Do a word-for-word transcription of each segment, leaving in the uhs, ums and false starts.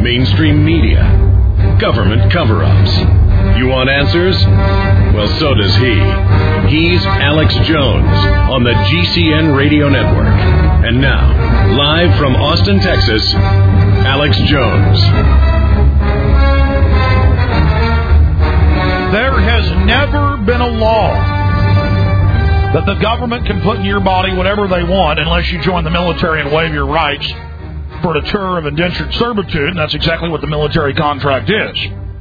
mainstream media, government cover-ups. You want answers? Well, so does he. He's Alex Jones on the G C N Radio Network. And now, live from Austin, Texas, Alex Jones. There has never been a law that the government can put in your body whatever they want unless you join the military and waive your rights for a tour of indentured servitude, and that's exactly what the military contract is.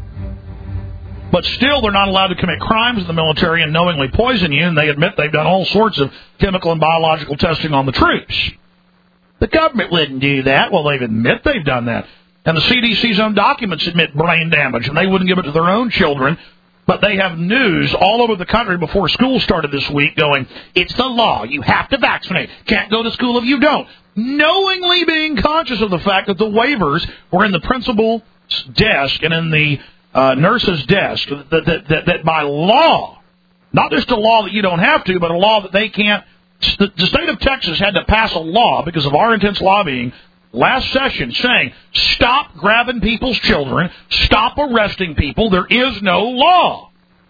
But still, they're not allowed to commit crimes in the military and knowingly poison you, and they admit they've done all sorts of chemical and biological testing on the troops. The government wouldn't do that. Well, they admit they've done that. And the C D C's own documents admit brain damage, and they wouldn't give it to their own children. But they have news all over the country before school started this week going, it's the law. You have to vaccinate. Can't go to school if you don't. Knowingly being conscious of the fact that the waivers were in the principal's desk and in the uh, nurse's desk, that, that, that, that by law, not just a law that you don't have to, but a law that they can't. The, the state of Texas had to pass a law because of our intense lobbying last session saying, stop grabbing people's children, stop arresting people, there is no law.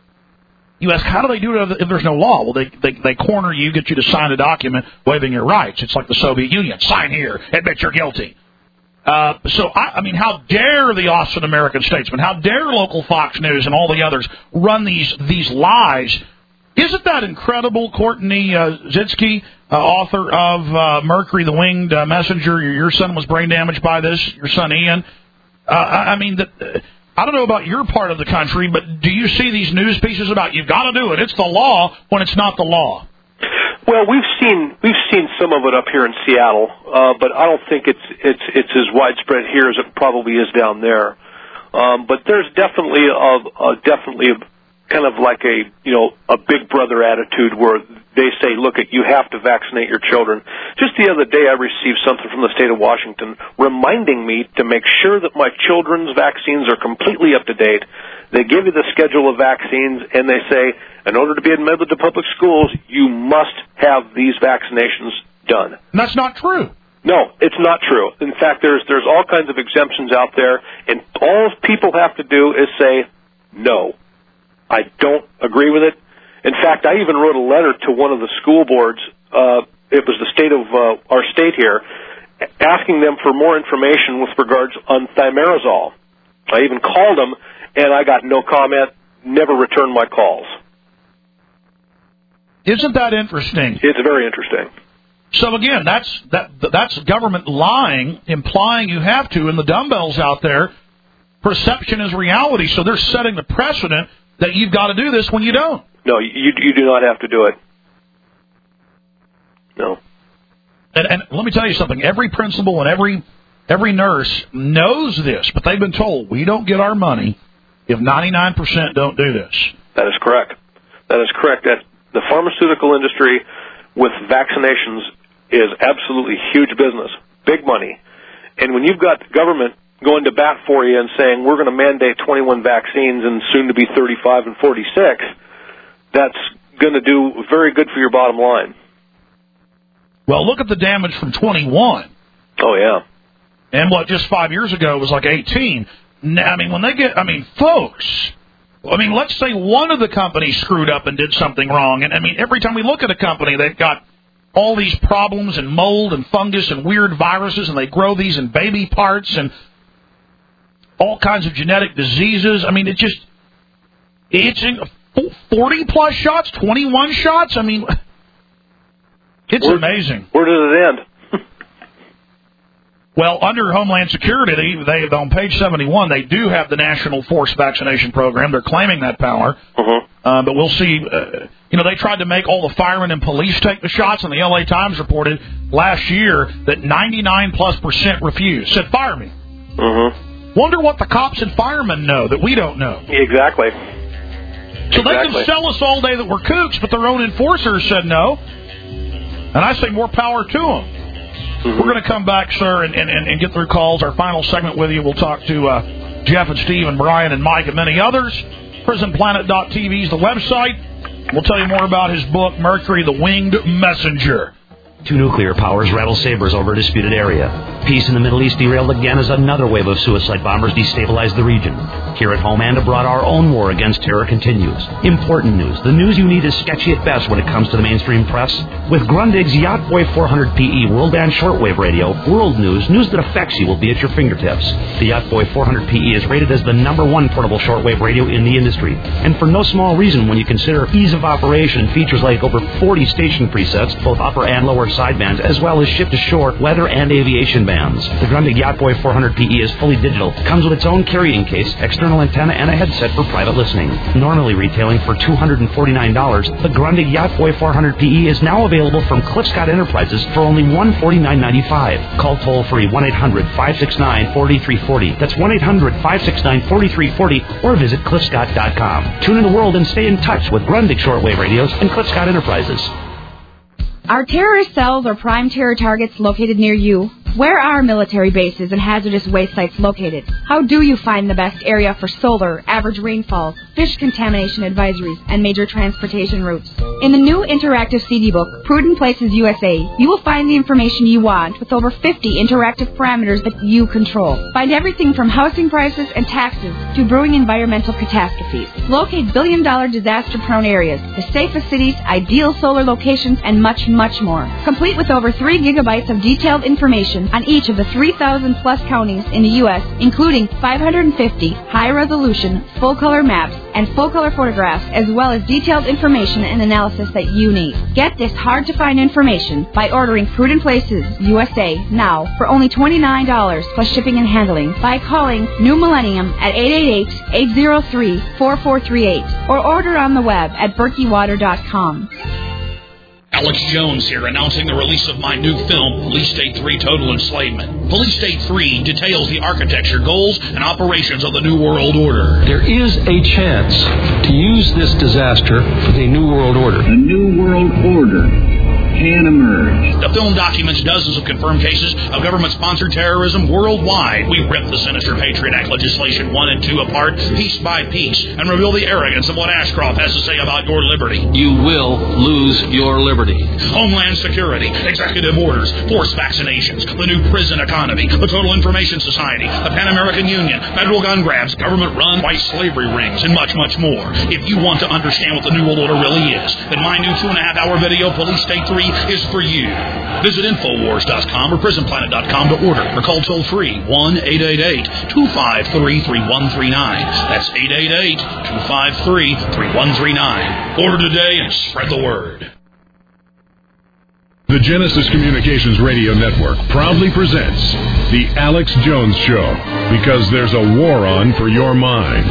You ask, how do they do it if there's no law? Well, they, they, they corner you, get you to sign a document waiving your rights. It's like the Soviet Union. Sign here, admit you're guilty. Uh, so, I, I mean, how dare the Austin American Statesman, how dare local Fox News and all the others run these these lies? Isn't that incredible, Courtney uh, Zitsky, uh, author of uh, Mercury, the Winged uh, Messenger? Your, your son was brain damaged by this, your son Ian. Uh, I, I mean, the, uh, I don't know about your part of the country, but do you see these news pieces about you've got to do it, it's the law, when it's not the law? Well, we've seen we've seen some of it up here in Seattle, uh, but I don't think it's it's it's as widespread here as it probably is down there. Um, but there's definitely a, a definitely a kind of like a, you know, a big brother attitude where they say, look, you have to vaccinate your children. Just the other day I received something from the state of Washington reminding me to make sure that my children's vaccines are completely up to date. They give you the schedule of vaccines, and they say, in order to be admitted to public schools, you must have these vaccinations done. And that's not true. No, it's not true. In fact, there's there's all kinds of exemptions out there, and all people have to do is say no. I don't agree with it. In fact, I even wrote a letter to one of the school boards, uh, it was the state of uh, our state here, asking them for more information with regards on thimerosal. I even called them, and I got no comment, never returned my calls. Isn't that interesting? It's very interesting. So again, that's that that's government lying, implying you have to, and the dumbbells out there, perception is reality, so they're setting the precedent that you've got to do this when you don't. No, you you do not have to do it. No. And, and let me tell you something. Every principal and every every nurse knows this, but they've been told, we don't get our money if ninety-nine percent don't do this. That is correct. That is correct. That the pharmaceutical industry with vaccinations is absolutely huge business, big money. And when you've got the government going to bat for you and saying, we're going to mandate twenty-one vaccines and soon to be thirty-five and forty-six, that's going to do very good for your bottom line. Well, look at the damage from twenty-one. Oh, yeah. And what, just five years ago, it was like eighteen. I mean, when they get, I mean, folks, I mean, let's say one of the companies screwed up and did something wrong. And, I mean, every time we look at a company, they've got all these problems and mold and fungus and weird viruses, and they grow these in baby parts and all kinds of genetic diseases. I mean, it just, it's forty-plus shots, twenty-one shots. I mean, it's where, amazing. Where does it end? Well, under Homeland Security, they, they on page seventy-one, they do have the National Forced Vaccination Program. They're claiming that power. Uh-huh. Uh, but we'll see. Uh, you know, they tried to make all the firemen and police take the shots, and the L A Times reported last year that ninety-nine plus percent refused. Said, fire me. Uh-huh. Wonder what the cops and firemen know that we don't know. Exactly. So exactly. They can sell us all day that we're kooks, but their own enforcers said no. And I say more power to them. Mm-hmm. We're going to come back, sir, and, and, and get through calls. Our final segment with you, we'll talk to uh, Jeff and Steve and Brian and Mike and many others. prison planet dot t v is the website. We'll tell you more about his book, Mercury, the Winged Messenger. Two nuclear powers rattle sabers over a disputed area. Peace in the Middle East derailed again as another wave of suicide bombers destabilized the region. Here at home and abroad, our own war against terror continues. Important news. The news you need is sketchy at best when it comes to the mainstream press. With Grundig's Yacht Boy four hundred P E World Band Shortwave Radio, world news, news that affects you, will be at your fingertips. The Yacht Boy four hundred P E is rated as the number one portable shortwave radio in the industry. And for no small reason when you consider ease of operation and features like over forty station presets, both upper and lower sidebands, as well as ship-to-shore, weather, and aviation bands. The Grundig Yacht Boy four hundred P E is fully digital, comes with its own carrying case, external antenna, and a headset for private listening. Normally retailing for two hundred forty-nine dollars, the Grundig Yacht Boy four hundred P E is now available from Cliff Scott Enterprises for only one hundred forty-nine ninety-five. Call toll-free one eight hundred five six nine four three four zero. That's one eight hundred five six nine four three four zero, or visit cliff scott dot com. Tune in the world and stay in touch with Grundig Shortwave Radios and Cliff Scott Enterprises. Are terrorist cells or prime terror targets located near you? Where are military bases and hazardous waste sites located? How do you find the best area for solar, average rainfall, fish contamination advisories, and major transportation routes? In the new interactive C D book, Prudent Places U S A, you will find the information you want with over fifty interactive parameters that you control. Find everything from housing prices and taxes to brewing environmental catastrophes. Locate billion-dollar disaster-prone areas, the safest cities, ideal solar locations, and much, much more. Complete with over three gigabytes of detailed information on each of the three thousand plus counties in the U S, including five hundred fifty high-resolution, full-color maps and full-color photographs, as well as detailed information and analysis that you need. Get this hard-to-find information by ordering Prudent Places U S A now for only twenty-nine dollars plus shipping and handling by calling New Millennium at eight eight eight, eight zero three, four four three eight or order on the web at berkey water dot com. Alex Jones here, announcing the release of my new film, Police State three Total Enslavement. Police State three details the architecture, goals, and operations of the New World Order. There is a chance to use this disaster for the New World Order. The New World Order can emerge. The film documents dozens of confirmed cases of government-sponsored terrorism worldwide. We rip the sinister Patriot Act legislation one and two apart, piece by piece, and reveal the arrogance of what Ashcroft has to say about your liberty. You will lose your liberty. Homeland Security, executive orders, forced vaccinations, the new prison economy, the Total Information Society, the Pan American Union, federal gun grabs, government-run white slavery rings, and much, much more. If you want to understand what the New World Order really is, then my new two-and-a-half-hour video, Police State three, is for you. Visit Infowars dot com or Prison Planet dot com to order, or call toll-free one eight eight eight, two five three, three one three nine. That's eight eight eight, two five three, three one three nine. Order today and spread the word. The Genesis Communications Radio Network proudly presents The Alex Jones Show, because there's a war on for your mind.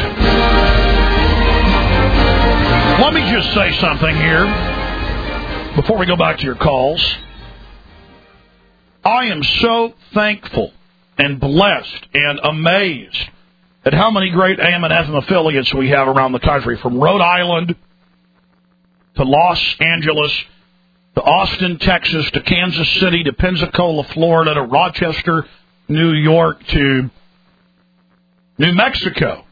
Let me just say something here before we go back to your calls. I am so thankful and blessed and amazed at how many great A M and F M affiliates we have around the country, from Rhode Island to Los Angeles to Austin, Texas, to Kansas City, to Pensacola, Florida, to Rochester, New York, to New Mexico,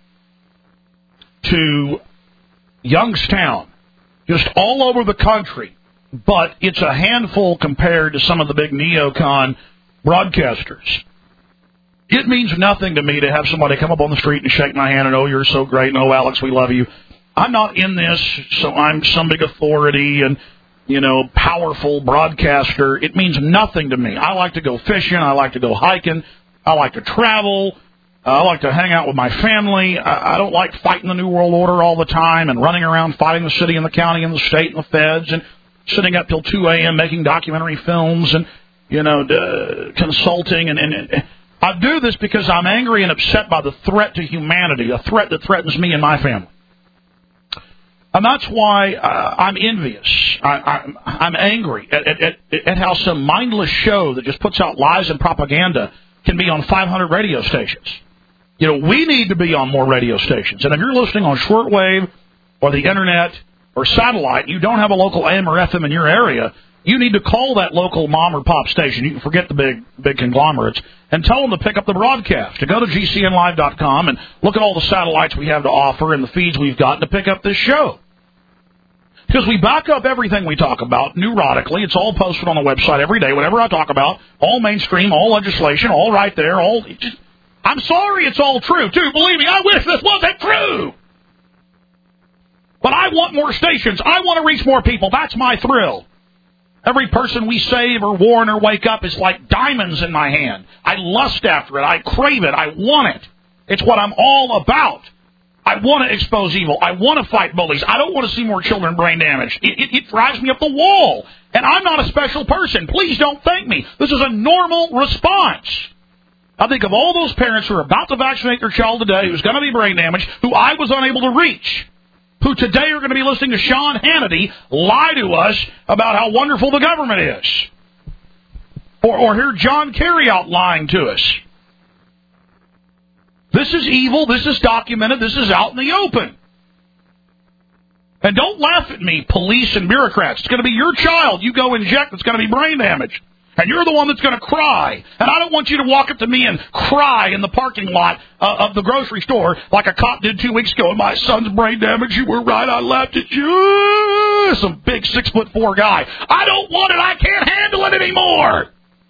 to Youngstown, just all over the country. But it's a handful compared to some of the big neocon broadcasters. It means nothing to me to have somebody come up on the street and shake my hand and, oh, you're so great, and, oh, Alex, we love you. I'm not in this, so I'm some big authority and, you know, powerful broadcaster. It means nothing to me. I like to go fishing. I like to go hiking. I like to travel. I like to hang out with my family. I don't like fighting the New World Order all the time and running around fighting the city and the county and the state and the feds and sitting up till two a.m. making documentary films and, you know, uh, consulting. And, and, and I do this because I'm angry and upset by the threat to humanity, a threat that threatens me and my family. And that's why uh, I'm envious. I, I, I'm angry at, at, at, at how some mindless show that just puts out lies and propaganda can be on five hundred radio stations. You know, we need to be on more radio stations. And if you're listening on shortwave or the Internet or satellite, you don't have a local A M or F M in your area, you need to call that local mom or pop station. You can forget the big big conglomerates and tell them to pick up the broadcast, to go to G C N live dot com and look at all the satellites we have to offer and the feeds we've got to pick up this show. Because we back up everything we talk about neurotically. It's all posted on the website every day. Whatever I talk about, all mainstream, all legislation, all right there. All. Just, I'm sorry it's all true, too. Believe me, I wish this wasn't true. But I want more stations. I want to reach more people. That's my thrill. Every person we save or warn or wake up is like diamonds in my hand. I lust after it. I crave it. I want it. It's what I'm all about. I want to expose evil. I want to fight bullies. I don't want to see more children brain damaged. It, it, it drives me up the wall. And I'm not a special person. Please don't thank me. This is a normal response. I think of all those parents who are about to vaccinate their child today who's going to be brain damaged, who I was unable to reach, who today are going to be listening to Sean Hannity lie to us about how wonderful the government is. Or, or hear John Kerry out lying to us. This is evil. This is documented. This is out in the open. And don't laugh at me, police and bureaucrats. It's going to be your child you go inject that's going to be brain damaged. And you're the one that's going to cry. And I don't want you to walk up to me and cry in the parking lot uh, of the grocery store like a cop did two weeks ago. My son's brain damaged. You were right. I laughed at you. Some big six foot four guy. I don't want it. I can't handle it anymore.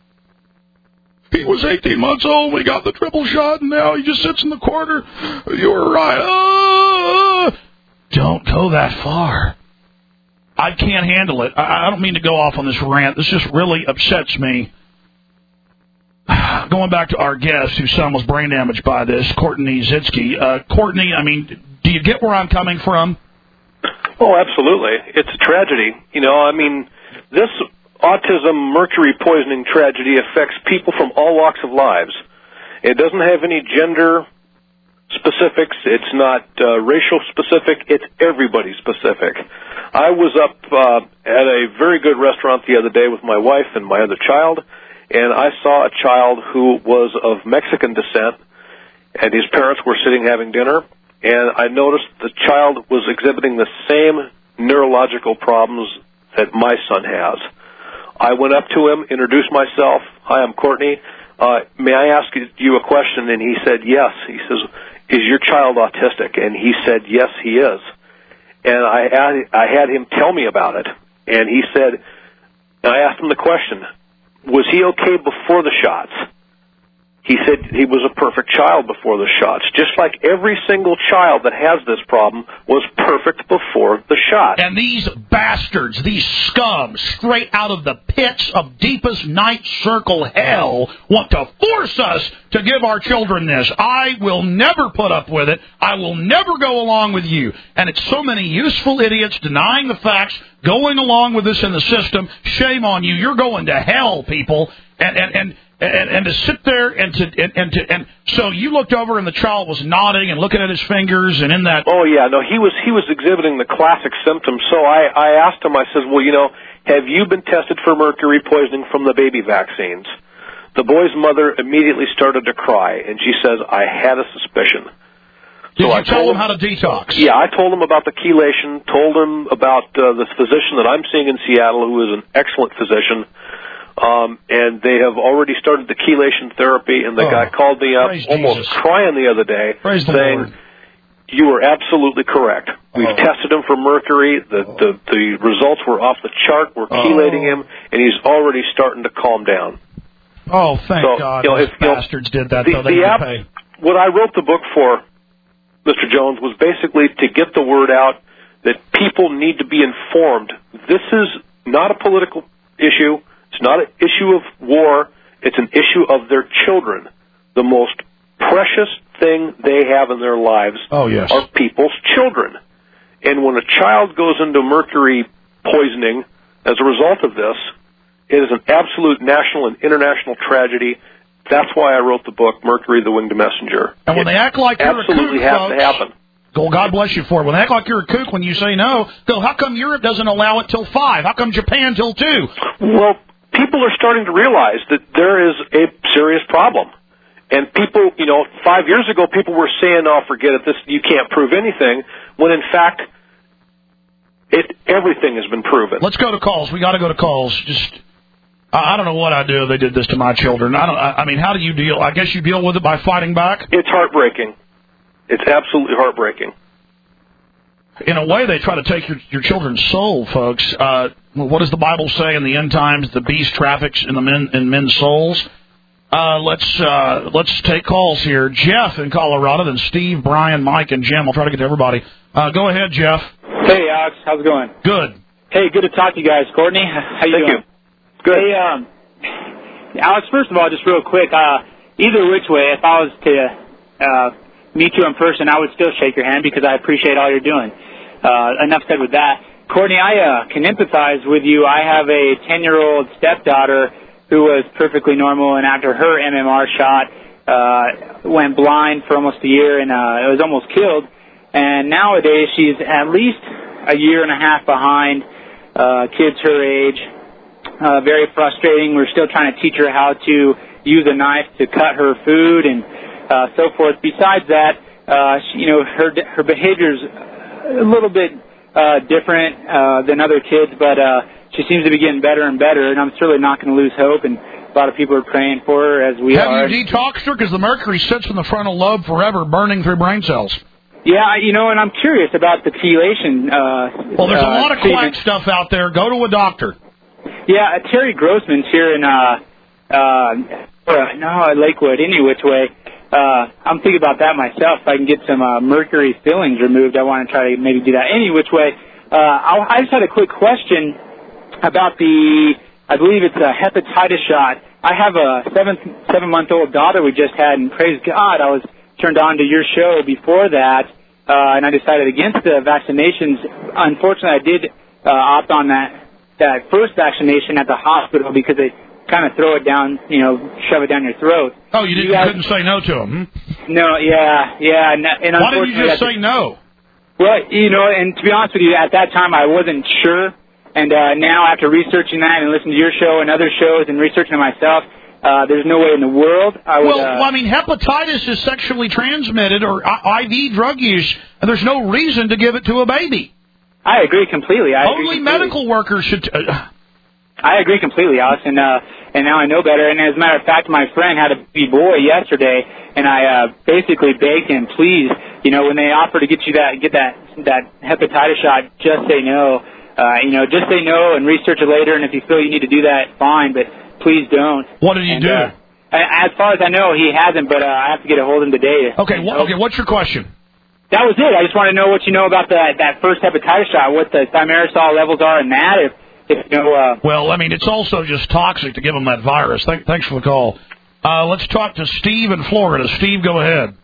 He was eighteen months old. We got the triple shot, and now he just sits in the corner. You were right. Uh, don't go that far. I can't handle it. I don't mean to go off on this rant. This just really upsets me. Going back to our guest, whose son was brain damaged by this, Courtney Zitsky. Uh, Courtney, I mean, do you get where I'm coming from? Oh, absolutely. It's a tragedy. You know, I mean, this autism mercury poisoning tragedy affects people from all walks of lives. It doesn't have any gender specifics. It's not uh, racial specific. It's everybody specific. I was up uh, at a very good restaurant the other day with my wife and my other child, and I saw a child who was of Mexican descent, and his parents were sitting having dinner, and I noticed the child was exhibiting the same neurological problems that my son has. I went up to him, introduced myself. Hi, I'm Courtney. Uh, may I ask you a question? And he said, yes. He says, is your child autistic? And he said, yes, he is. And I, I had him tell me about it. And he said, and I asked him the question, was he okay before the shots? He said he was a perfect child before the shots. Just like every single child that has this problem was perfect before the shot. And these bastards, these scum, straight out of the pits of deepest night circle hell, want to force us to give our children this. I will never put up with it. I will never go along with you. And it's so many useful idiots denying the facts, going along with this in the system. Shame on you. You're going to hell, people. And, and, and, And, and to sit there and to and, and to and so you looked over and the child was nodding and looking at his fingers and in that. Oh yeah, no, he was he was exhibiting the classic symptoms. So I I asked him. I said, well, you know, have you been tested for mercury poisoning from the baby vaccines? The boy's mother immediately started to cry, and she says, I had a suspicion. Did so you I tell him told how to detox? Yeah, I told him about the chelation. Told him about uh, the physician that I'm seeing in Seattle, who is an excellent physician. Um, and they have already started the chelation therapy, and the oh, guy called me up almost Jesus. crying the other day, praise saying, you were absolutely correct. We've oh. tested him for mercury. The, oh. the, the results were off the chart. We're chelating oh. him, and he's already starting to calm down. Oh, thank so, God. You know, Those if, bastards you know, did that, the, though. They the app, pay. What I wrote the book for, Mister Jones, was basically to get the word out that people need to be informed. This is not a political issue. It's not an issue of war. It's an issue of their children. The most precious thing they have in their lives oh, yes. are people's children. And when a child goes into mercury poisoning as a result of this, it is an absolute national and international tragedy. That's why I wrote the book, Mercury, the Winged Messenger. And when it they act like you're a kook, absolutely has folks, to happen. Well, God bless you for it. When they act like you're a kook when you say no, go, how come Europe doesn't allow it till five? How come Japan till two? Well, people are starting to realize that there is a serious problem. And people, you know, five years ago, people were saying, oh, forget it, this, you can't prove anything, when in fact, it everything has been proven. Let's go to calls. We got to go to calls. Just, I, I don't know what I do if they did this to my children. I don't. I, I mean, how do you deal? I guess you deal with it by fighting back? It's heartbreaking. It's absolutely heartbreaking. in a way, they try to take your, your children's soul, folks. Uh, what does the Bible say in the end times? The beast traffics in the men in men's souls. Uh, let's uh, let's take calls here. Jeff in Colorado, then Steve, Brian, Mike, and Jim. I'll try to get to everybody. Uh, go ahead, Jeff. Hey, Alex. How's it going? Good. Hey, good to talk to you guys. Courtney, how you Thank doing? you. Good. Hey, um, Alex, first of all, just real quick, uh, either which way, if I was to uh, meet you in person, I would still shake your hand because I appreciate all you're doing. Uh, enough said with that. Courtney, I uh, can empathize with you. I have a ten-year-old stepdaughter who was perfectly normal, and after her M M R shot, uh, went blind for almost a year and uh, was almost killed. And nowadays, she's at least a year and a half behind uh, kids her age. Uh, very frustrating. We're still trying to teach her how to use a knife to cut her food and uh, so forth. Besides that, uh, she, you know, her her behavior's a little bit uh, different uh, than other kids, but uh, she seems to be getting better and better, and I'm certainly not going to lose hope, and a lot of people are praying for her as we Have are. Have you detoxed her? Because the mercury sits in the frontal lobe forever, burning through brain cells. Yeah, you know, and I'm curious about the chelation. Uh, well, there's uh, a lot of quack stuff out there. Go to a doctor. Yeah, uh, Terry Grossman's here in, uh, uh, no, Lakewood, any which way. Uh, I'm thinking about that myself. If I can get some uh, mercury fillings removed, I want to try to maybe do that. Any which way. Uh, I, I just had a quick question about the, I believe it's a hepatitis shot. I have a seven, seven-month-old daughter we just had, and praise God, I was turned on to your show before that, uh, and I decided against the vaccinations. Unfortunately, I did uh, opt on that that first vaccination at the hospital because they kind of throw it down, you know, shove it down your throat. Oh, you, didn't, you, guys, you couldn't say no to them? Hmm? No, yeah, yeah. And, and why didn't you just say no? Well, you know, and to be honest with you, at that time I wasn't sure. And uh, now after researching that and listening to your show and other shows and researching it myself, uh, there's no way in the world I would... Well, uh, well, I mean, hepatitis is sexually transmitted or I V drug use, and there's no reason to give it to a baby. I agree completely. I Only agree completely. medical workers should... Uh, I agree completely, Alex, and uh, and now I know better. And as a matter of fact, my friend had a baby boy yesterday, and I uh, basically begged him, please, you know, when they offer to get you that get that that hepatitis shot, just say no. Uh, you know, just say no and research it later. And if you feel you need to do that, fine, but please don't. What did he and, do? Uh, as far as I know, he hasn't, but uh, I have to get a hold of him today. Okay, wh- okay. What's your question? That was it. I just want to know what you know about that that first hepatitis shot, what the thimerosal levels are in that. If, if you know. Uh, well, I mean, it's also just toxic to give them that virus. Th- thanks for the call. Uh, let's talk to Steve in Florida. Steve, go ahead.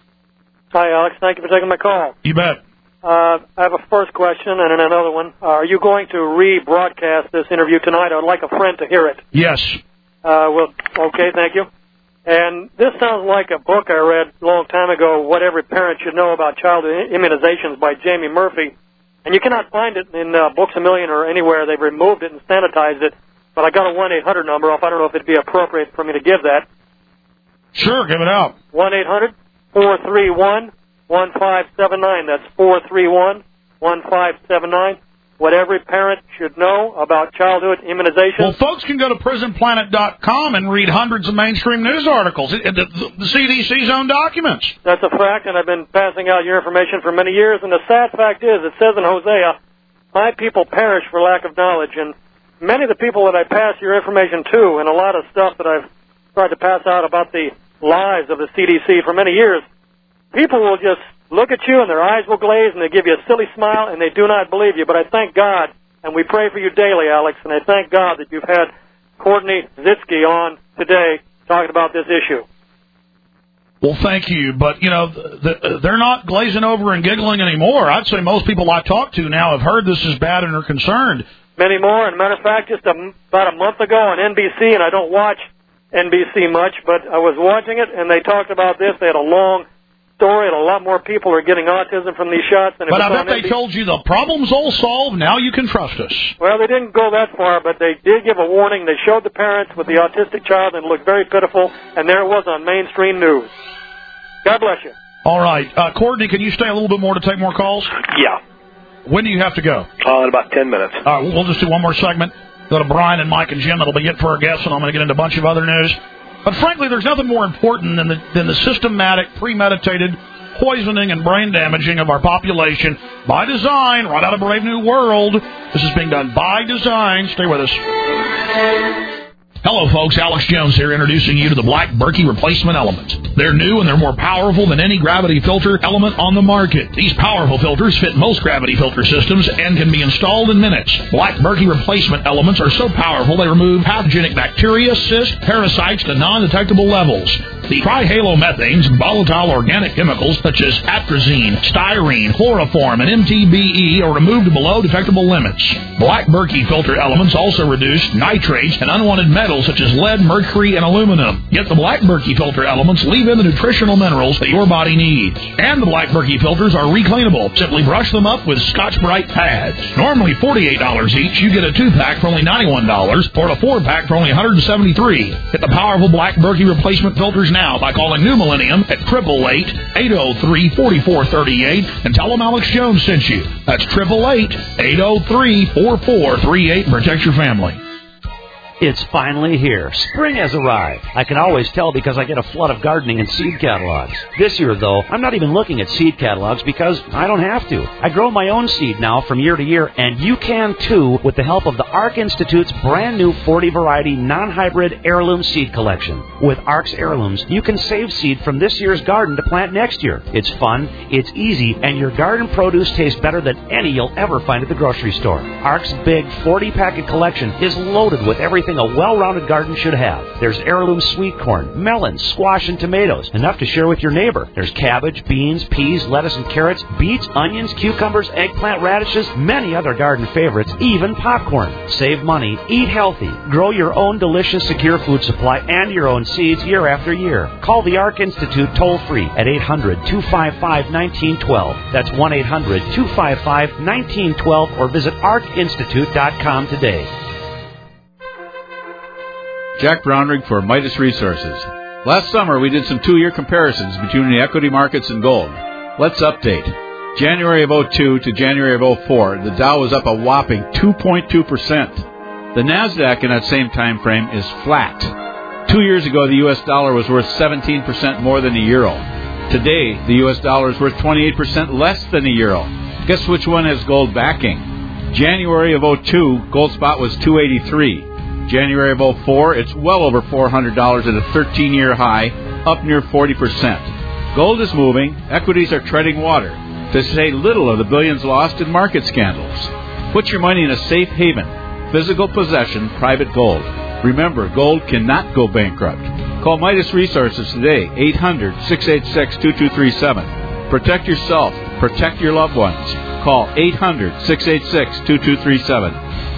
Hi, Alex. Thank you for taking my call. You bet. Uh, I have a first question and then another one. Uh, are you going to rebroadcast this interview tonight? I'd like a friend to hear it. Yes. Uh, well, okay, thank you. And this sounds like a book I read a long time ago, What Every Parent Should Know About Childhood Immunizations by Jamie Murphy. And you cannot find it in uh, Books A Million or anywhere. They've removed it and sanitized it. But I got a one eight hundred number off. I don't know if it'd be appropriate for me to give that. Sure, give it out. one eight hundred four three one one five seven nine. That's four three one one five seven nine. What every parent should know about childhood immunization. Well, folks can go to prison planet dot com and read hundreds of mainstream news articles, the, the, the C D C's own documents. That's a fact, and I've been passing out your information for many years. And the sad fact is, it says in Hosea, my people perish for lack of knowledge. And many of the people that I pass your information to, and a lot of stuff that I've tried to pass out about the lies of the C D C for many years, people will just look at you and their eyes will glaze and they give you a silly smile and they do not believe you. But I thank God, and we pray for you daily, Alex, and I thank God that you've had Courtney Zitsky on today talking about this issue. Well, thank you. But, you know, the, they're not glazing over and giggling anymore. I'd say most people I talk to now have heard this is bad and are concerned. Many more. And matter of fact, just a, about a month ago on N B C, and I don't watch N B C much, but I was watching it, and they talked about this. They had a long story, and a lot more people are getting autism from these shots. Than but I bet they told you the problem's all solved. Now you can trust us. Well, they didn't go that far, but they did give a warning. They showed the parents with the autistic child and it looked very pitiful, and there it was on mainstream news. God bless you. All right. Uh, Courtney, can you stay a little bit more to take more calls? Yeah. When do you have to go? Uh, in about ten minutes. All right, we'll just do one more segment. Go to Brian and Mike and Jim. That'll be it for our guests, and I'm going to get into a bunch of other news. But frankly, there's nothing more important than the, than the systematic, premeditated, poisoning and brain damaging of our population by design, right out of Brave New World. This is being done by design. Stay with us. Hello, folks. Alex Jones here, introducing you to the Black Berkey Replacement Element. They're new and they're more powerful than any gravity filter element on the market. These powerful filters fit most gravity filter systems and can be installed in minutes. Black Berkey Replacement Elements are so powerful they remove pathogenic bacteria, cysts, parasites to non-detectable levels. The trihalomethanes and volatile organic chemicals such as atrazine, styrene, chloroform, and M T B E are removed below detectable limits. Black Berkey filter elements also reduce nitrates and unwanted metals such as lead, mercury, and aluminum. Yet the Black Berkey filter elements leave in the nutritional minerals that your body needs. And the Black Berkey filters are recleanable. Simply brush them up with Scotch-Brite pads. Normally forty-eight dollars each, you get a two-pack for only ninety-one dollars or a four-pack for only one hundred seventy-three dollars. Get the powerful Black Berkey replacement filters now by calling New Millennium at eight eight eight, eight oh three, four four three eight and tell them Alex Jones sent you. That's eight eight eight, eight oh three, four four three eight and protect your family. It's finally here. Spring has arrived. I can always tell because I get a flood of gardening and seed catalogs. This year, though, I'm not even looking at seed catalogs because I don't have to. I grow my own seed now from year to year, and you can too with the help of the ARC Institute's brand new forty variety non-hybrid heirloom seed collection. With ARC's heirlooms, you can save seed from this year's garden to plant next year. It's fun, it's easy, and your garden produce tastes better than any you'll ever find at the grocery store. ARC's big forty packet collection is loaded with everything a well-rounded garden should have. There's heirloom sweet corn, melons, squash, and tomatoes, enough to share with your neighbor. There's cabbage, beans, peas, lettuce, and carrots, beets, onions, cucumbers, eggplant, radishes, many other garden favorites, even popcorn. Save money, eat healthy, grow your own delicious, secure food supply and your own seeds year after year. Call the ARC Institute toll-free at eight hundred, two five five, one nine one two. That's one eight hundred, two five five, one nine one two or visit arc institute dot com today. Jack Brownrigg for Midas Resources. Last summer, we did some two-year comparisons between the equity markets and gold. Let's update. January of oh two to January of oh four, the Dow was up a whopping two point two percent. The NASDAQ in that same time frame is flat. Two years ago, the U S dollar was worth seventeen percent more than the euro. Today, the U S dollar is worth twenty-eight percent less than the euro. Guess which one has gold backing? January of oh two, gold spot was two eighty-three. January of oh four, it's well over four hundred dollars at a thirteen-year high, up near forty percent. Gold is moving, equities are treading water, to say little of the billions lost in market scandals. Put your money in a safe haven, physical possession, private gold. Remember, gold cannot go bankrupt. Call Midas Resources today, eight hundred, six eight six, two two three seven. Protect yourself, protect your loved ones. Call eight hundred, six eight six, two two three seven.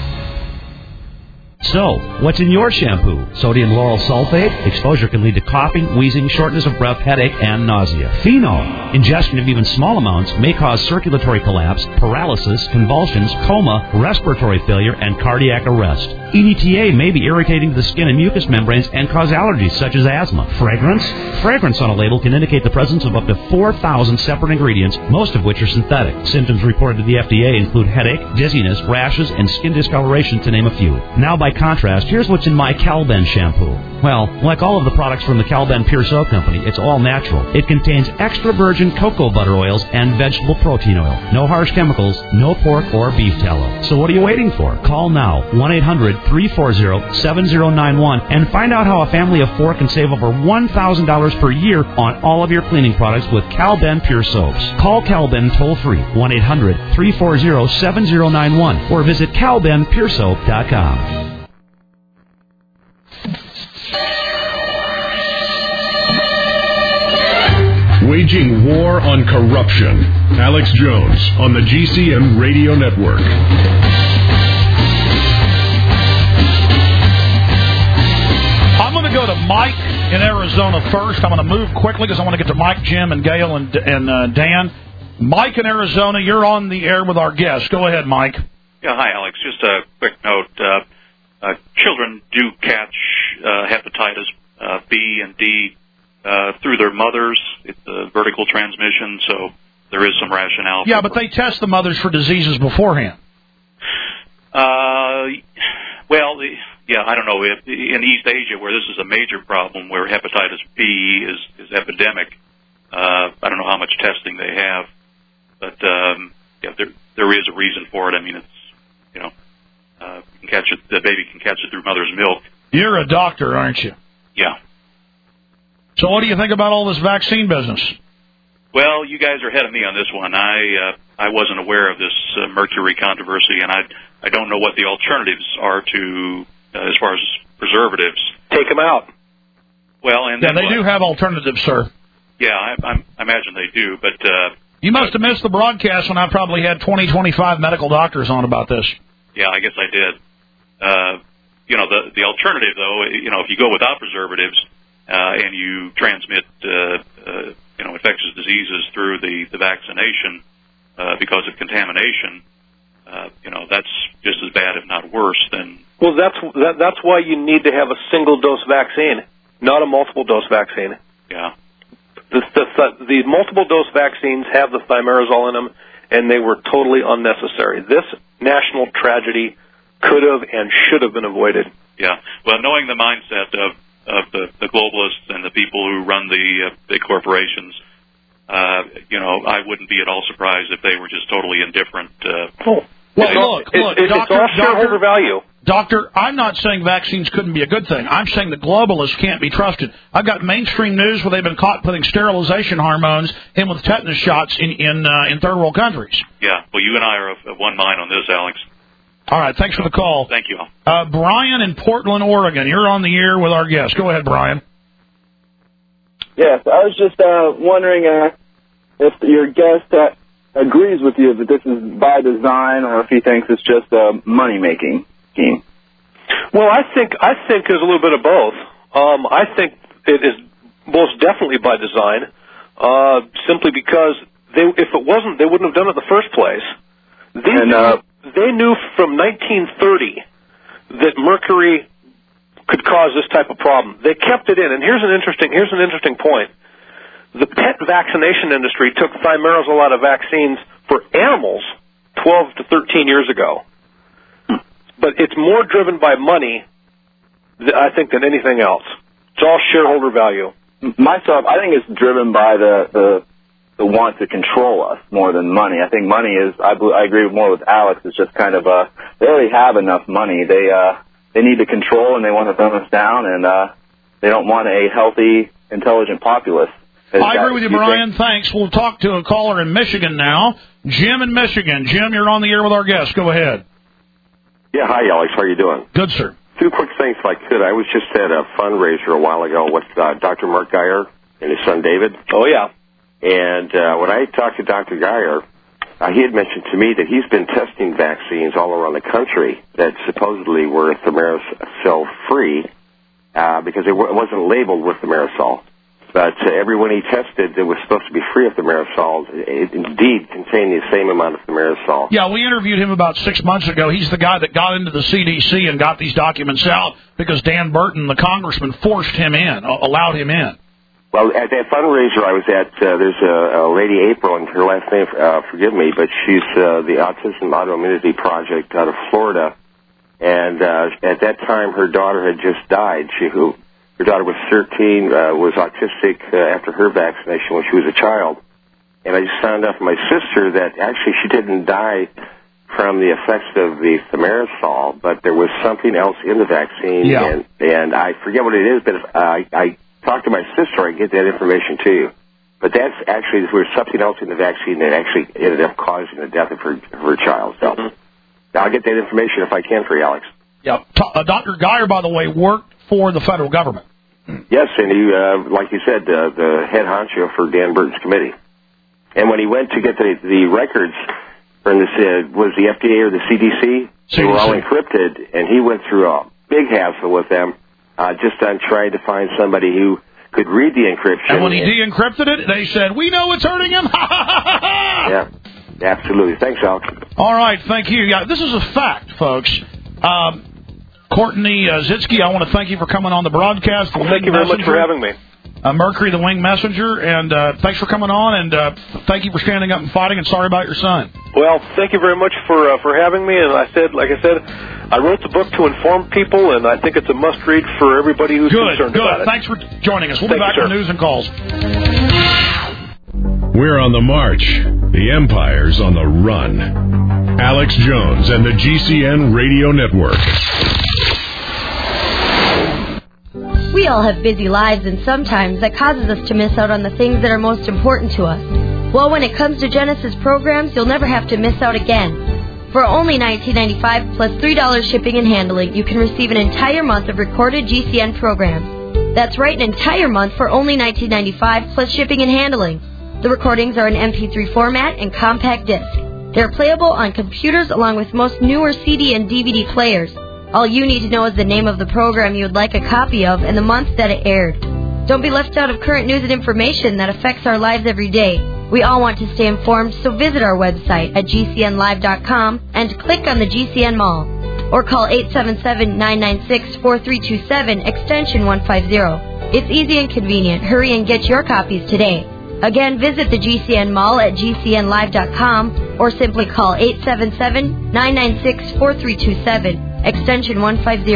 So, what's in your shampoo? Sodium lauryl sulfate? Exposure can lead to coughing, wheezing, shortness of breath, headache, and nausea. Phenol? Ingestion of even small amounts may cause circulatory collapse, paralysis, convulsions, coma, respiratory failure, and cardiac arrest. E D T A may be irritating to the skin and mucous membranes and cause allergies such as asthma. Fragrance? Fragrance on a label can indicate the presence of up to four thousand separate ingredients, most of which are synthetic. Symptoms reported to the F D A include headache, dizziness, rashes, and skin discoloration, to name a few. Now, by contrast, here's what's in my Calben shampoo. Well, like all of the products from the Calben Pure Soap Company, it's all natural. It contains extra virgin cocoa butter oils and vegetable protein oil. No harsh chemicals, no pork or beef tallow. So what are you waiting for? Call now, one eight hundred, three four zero, seven zero nine one, and find out how a family of four can save over one thousand dollars per year on all of your cleaning products with Calben Pure Soaps. Call Calben toll-free, one eight hundred, three four zero, seven zero nine one, or visit cal ben pure soap dot com. Waging war on corruption. Alex Jones on the G C N Radio Network. I'm going to go to Mike in Arizona first. I'm going to move quickly because I want to get to Mike, Jim, and Gail, and, and uh, Dan. Mike in Arizona, you're on the air with our guest. Go ahead, Mike. Yeah, hi, Alex. Just a quick note. Uh, uh, children do catch uh, hepatitis uh, B and D uh, through their mothers. It's a vertical transmission, so there is some rationale. Yeah, but they test the mothers for diseases beforehand. Uh, well, the, yeah, I don't know. If, in East Asia, where this is a major problem, where hepatitis B is, is epidemic, Uh, I don't know how much testing they have, but um, yeah, there there is a reason for it. I mean, it's you know, uh, you can catch it. The baby can catch it through mother's milk. You're a doctor, aren't you? Yeah. So what do you think about all this vaccine business? Well, you guys are ahead of me on this one. I uh, I wasn't aware of this uh, mercury controversy, and I I don't know what the alternatives are to uh, as far as preservatives. Take them out. Well, and yeah, then they what? do have alternatives, sir. Yeah, I, I, I imagine they do, but uh, you must have missed the broadcast when I probably had twenty, twenty-five medical doctors on about this. Yeah, I guess I did. Uh, you know, the the alternative though, you know, if you go without preservatives uh, and you transmit uh, uh, you know infectious diseases through the the vaccination uh, because of contamination, uh, you know, that's just as bad, if not worse, than. Well, that's that, that's why you need to have a single dose vaccine, not a multiple dose vaccine. Yeah. The, the, the multiple dose vaccines have the thimerosal in them, and they were totally unnecessary. This national tragedy could have and should have been avoided. Yeah. Well, knowing the mindset of, of the, the globalists and the people who run the uh, big corporations, uh, you know, I wouldn't be at all surprised if they were just totally indifferent. Uh, oh. Well, it's look, all, look, it, doctor, it's all shareholder doctor, value. Doctor, I'm not saying vaccines couldn't be a good thing. I'm saying the globalists can't be trusted. I've got mainstream news where they've been caught putting sterilization hormones in with tetanus shots in in, uh, in third world countries. Yeah, well, you and I are of, of one mind on this, Alex. All right, thanks for the call. Thank you. Uh, Brian in Portland, Oregon. You're on the air with our guest. Go ahead, Brian. Yes, I was just uh, wondering uh, if your guest uh, agrees with you that this is by design, or if he thinks it's just a money-making scheme. Well, I think I think there's a little bit of both. Um, I think it is most definitely by design, uh, simply because they, if it wasn't, they wouldn't have done it in the first place. They, and, knew, uh, they knew from nineteen thirty that mercury could cause this type of problem. They kept it in, and here's an interesting here's an interesting point. The pet vaccination industry took thimerosal out of vaccines for animals twelve to thirteen years ago. But it's more driven by money, I think, than anything else. It's all shareholder value. Myself, I think it's driven by the, the the want to control us more than money. I think money is, I, I agree more with Alex, it's just kind of, uh, they already have enough money. They uh, they need to control, and they want to dumb us down, and uh, they don't want a healthy, intelligent populace. I agree with you, Brian. Thanks. We'll talk to a caller in Michigan now. Jim in Michigan. Jim, you're on the air with our guest. Go ahead. Yeah, hi, Alex. How are you doing? Good, sir. Two quick things, if I could. I was just at a fundraiser a while ago with uh, Doctor Mark Geyer and his son David. Oh, yeah. And uh, when I talked to Doctor Geyer, uh, he had mentioned to me that he's been testing vaccines all around the country that supposedly were thimerosal-free uh, because it, w- it wasn't labeled with thimerosal. But uh, everyone he tested that was supposed to be free of thimerosal, it indeed contained the same amount of thimerosal. Yeah, we interviewed him about six months ago. He's the guy that got into the C D C and got these documents out because Dan Burton, the congressman, forced him in, allowed him in. Well, at that fundraiser I was at, uh, there's a, a lady, April, and her last name, uh, forgive me, but she's uh, the Autism Autoimmunity Project out of Florida. And uh, at that time, her daughter had just died. She who... Her daughter was thirteen, uh, was autistic uh, after her vaccination when she was a child. And I just found out from my sister that actually she didn't die from the effects of the thimerosal, but there was something else in the vaccine. Yeah. And, and I forget what it is, but if I, I talked to my sister, I get that information to you. But that's actually, there was something else in the vaccine that actually ended up causing the death of her, of her child. So mm-hmm. I'll get that information if I can for you, Alex. Yeah. Uh, Doctor Geyer, by the way, worked for the federal government. Yes, and he, uh, like you said, uh, the head honcho for Dan Burton's committee. And when he went to get the, the records from this, uh, was the F D A or the C D C? C D C. They were all encrypted, and he went through a big hassle with them uh, just on trying to find somebody who could read the encryption. And when he de-encrypted it, they said, we know it's hurting him. Yeah, absolutely. Thanks, Alex. All right, thank you. Yeah, this is a fact, folks. Um, Courtney uh, Zitsky, I want to thank you for coming on the broadcast. Well, thank you very much for having me. Uh, Mercury, the wing messenger, and uh, thanks for coming on, and uh, thank you for standing up and fighting, and sorry about your son. Well, thank you very much for uh, for having me, and I said, like I said, I wrote the book to inform people, and I think it's a must-read for everybody who's good, concerned good. about it. Thanks for joining us. We'll thank be back you, with news and calls. We're on the march. The Empire's on the run. Alex Jones and the G C N Radio Network. We all have busy lives, and sometimes that causes us to miss out on the things that are most important to us. Well, when it comes to Genesis programs, you'll never have to miss out again. For only nineteen ninety-five dollars plus three dollars shipping and handling, you can receive an entire month of recorded G C N programs. That's right, an entire month for only nineteen ninety-five dollars plus shipping and handling. The recordings are in M P three format and compact disc. They're playable on computers along with most newer C D and D V D players. All you need to know is the name of the program you would like a copy of and the month that it aired. Don't be left out of current news and information that affects our lives every day. We all want to stay informed, so visit our website at G C N live dot com and click on the G C N Mall. Or call eight seven seven, nine nine six, four three two seven, extension one fifty. It's easy and convenient. Hurry and get your copies today. Again, visit the G C N Mall at G C N live dot com or simply call eight seven seven, nine nine six, four three two seven. Extension one fifty.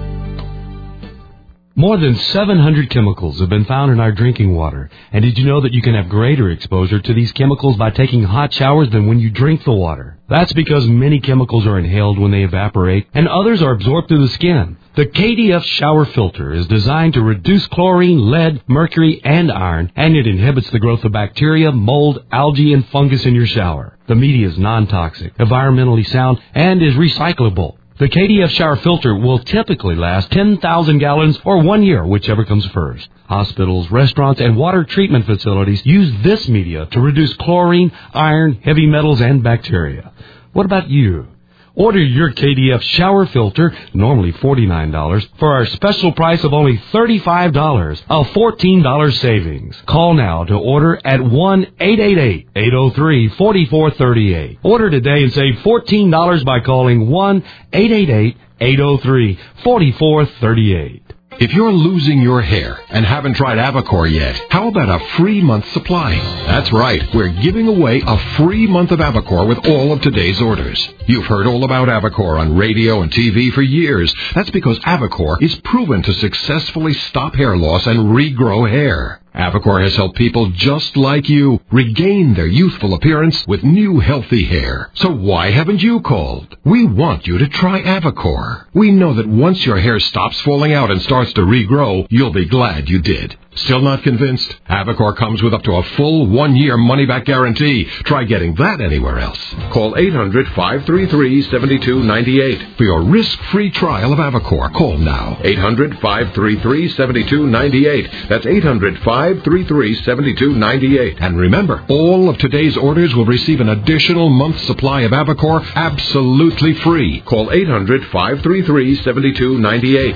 More than seven hundred chemicals have been found in our drinking water. And did you know that you can have greater exposure to these chemicals by taking hot showers than when you drink the water? That's because many chemicals are inhaled when they evaporate, and others are absorbed through the skin. The K D F shower filter is designed to reduce chlorine, lead, mercury, and iron, and it inhibits the growth of bacteria, mold, algae, and fungus in your shower. The media is non-toxic, environmentally sound, and is recyclable. The K D F shower filter will typically last ten thousand gallons or one year, whichever comes first. Hospitals, restaurants, and water treatment facilities use this media to reduce chlorine, iron, heavy metals, and bacteria. What about you? Order your K D F shower filter, normally forty-nine dollars, for our special price of only thirty-five dollars, a fourteen dollars savings. Call now to order at one eight eight eight, eight oh three, four four three eight. Order today and save fourteen dollars by calling one eight eight eight, eight oh three, four four three eight. If you're losing your hair and haven't tried Avacor yet, how about a free month supply? That's right, we're giving away a free month of Avacor with all of today's orders. You've heard all about Avacor on radio and T V for years. That's because Avacor is proven to successfully stop hair loss and regrow hair. Avacor has helped people just like you regain their youthful appearance with new healthy hair. So why haven't you called? We want you to try Avacor. We know that once your hair stops falling out and starts to regrow, you'll be glad you did. Still not convinced? Avacor comes with up to a full one-year money-back guarantee. Try getting that anywhere else. Call eight hundred, five three three, seven two nine eight for your risk-free trial of Avacor. Call now. eight hundred, five three three, seven two nine eight. That's eight hundred, five three three, seven two nine eight. And remember, all of today's orders will receive an additional month's supply of Avacor absolutely free. Call eight hundred, five three three, seven two nine eight.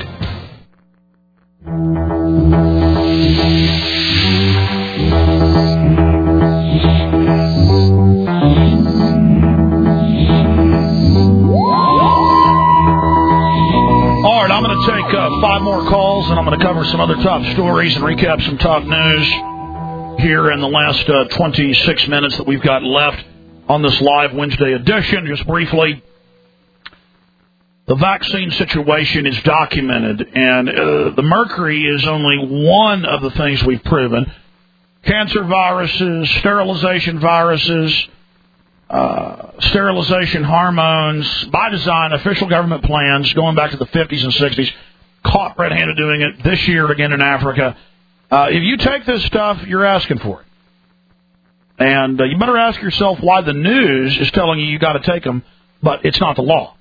All right, I'm going to take uh, five more calls, and I'm going to cover some other top stories and recap some top news here in the last uh, twenty-six minutes that we've got left on this live Wednesday edition. Just briefly, the vaccine situation is documented, and uh, the mercury is only one of the things we've proven. Cancer viruses, sterilization viruses, uh, sterilization hormones, by design, official government plans going back to the fifties and sixties, caught red-handed doing it this year again in Africa. Uh, if you take this stuff, you're asking for it. And uh, you better ask yourself why the news is telling you you got to take them, but it's not the law.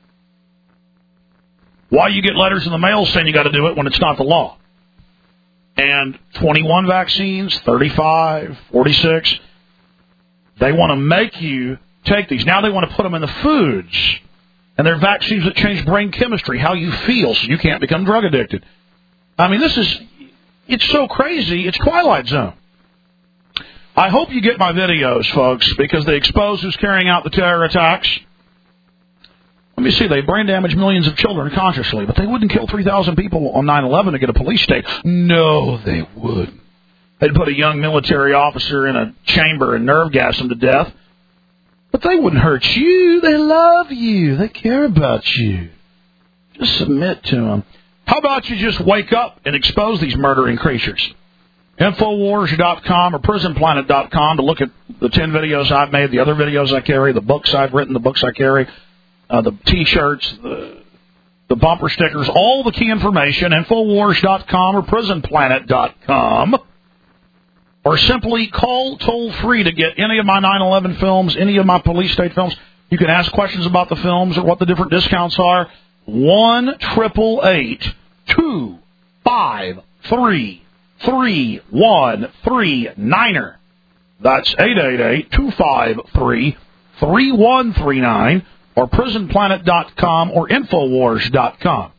Why you get letters in the mail saying you got to do it when it's not the law. And twenty-one vaccines, thirty-five, forty-six, they want to make you take these. Now they want to put them in the foods. And they're vaccines that change brain chemistry, how you feel, so you can't become drug addicted. I mean, this is, it's so crazy, it's Twilight Zone. I hope you get my videos, folks, because they expose who's carrying out the terror attacks. Let me see, they brain damage millions of children consciously, but they wouldn't kill three thousand people on nine eleven to get a police state. No, they wouldn't. They'd put a young military officer in a chamber and nerve gas him to death. But they wouldn't hurt you. They love you. They care about you. Just submit to them. How about you just wake up and expose these murdering creatures? Infowars dot com or Prison Planet dot com to look at the ten videos I've made, the other videos I carry, the books I've written, the books I carry, uh, the T-shirts, the, the bumper stickers, all the key information, Infowars dot com or Prison Planet dot com. Or simply call toll-free to get any of my nine eleven films, any of my police state films. You can ask questions about the films or what the different discounts are. one triple eight two five three three one three niner. That's eight eight eight two five three three one three nine or Prison Planet dot com or Infowars dot com.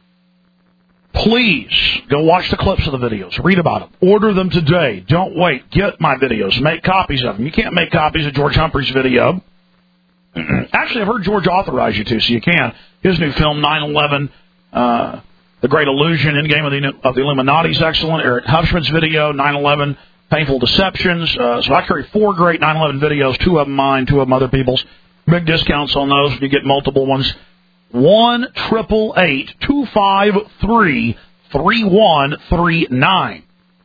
Please go watch the clips of the videos. Read about them. Order them today. Don't wait. Get my videos. Make copies of them. You can't make copies of George Humphrey's video. Actually, I've heard George authorize you to, so you can. His new film, nine eleven, uh, The Great Illusion, Endgame of the, of the Illuminati is excellent. Eric Huffman's video, nine eleven, Painful Deceptions. Uh, so I carry four great nine eleven videos, two of them mine, two of them other people's. Big discounts on those if you get multiple ones. one triple eight two five three three one three nine.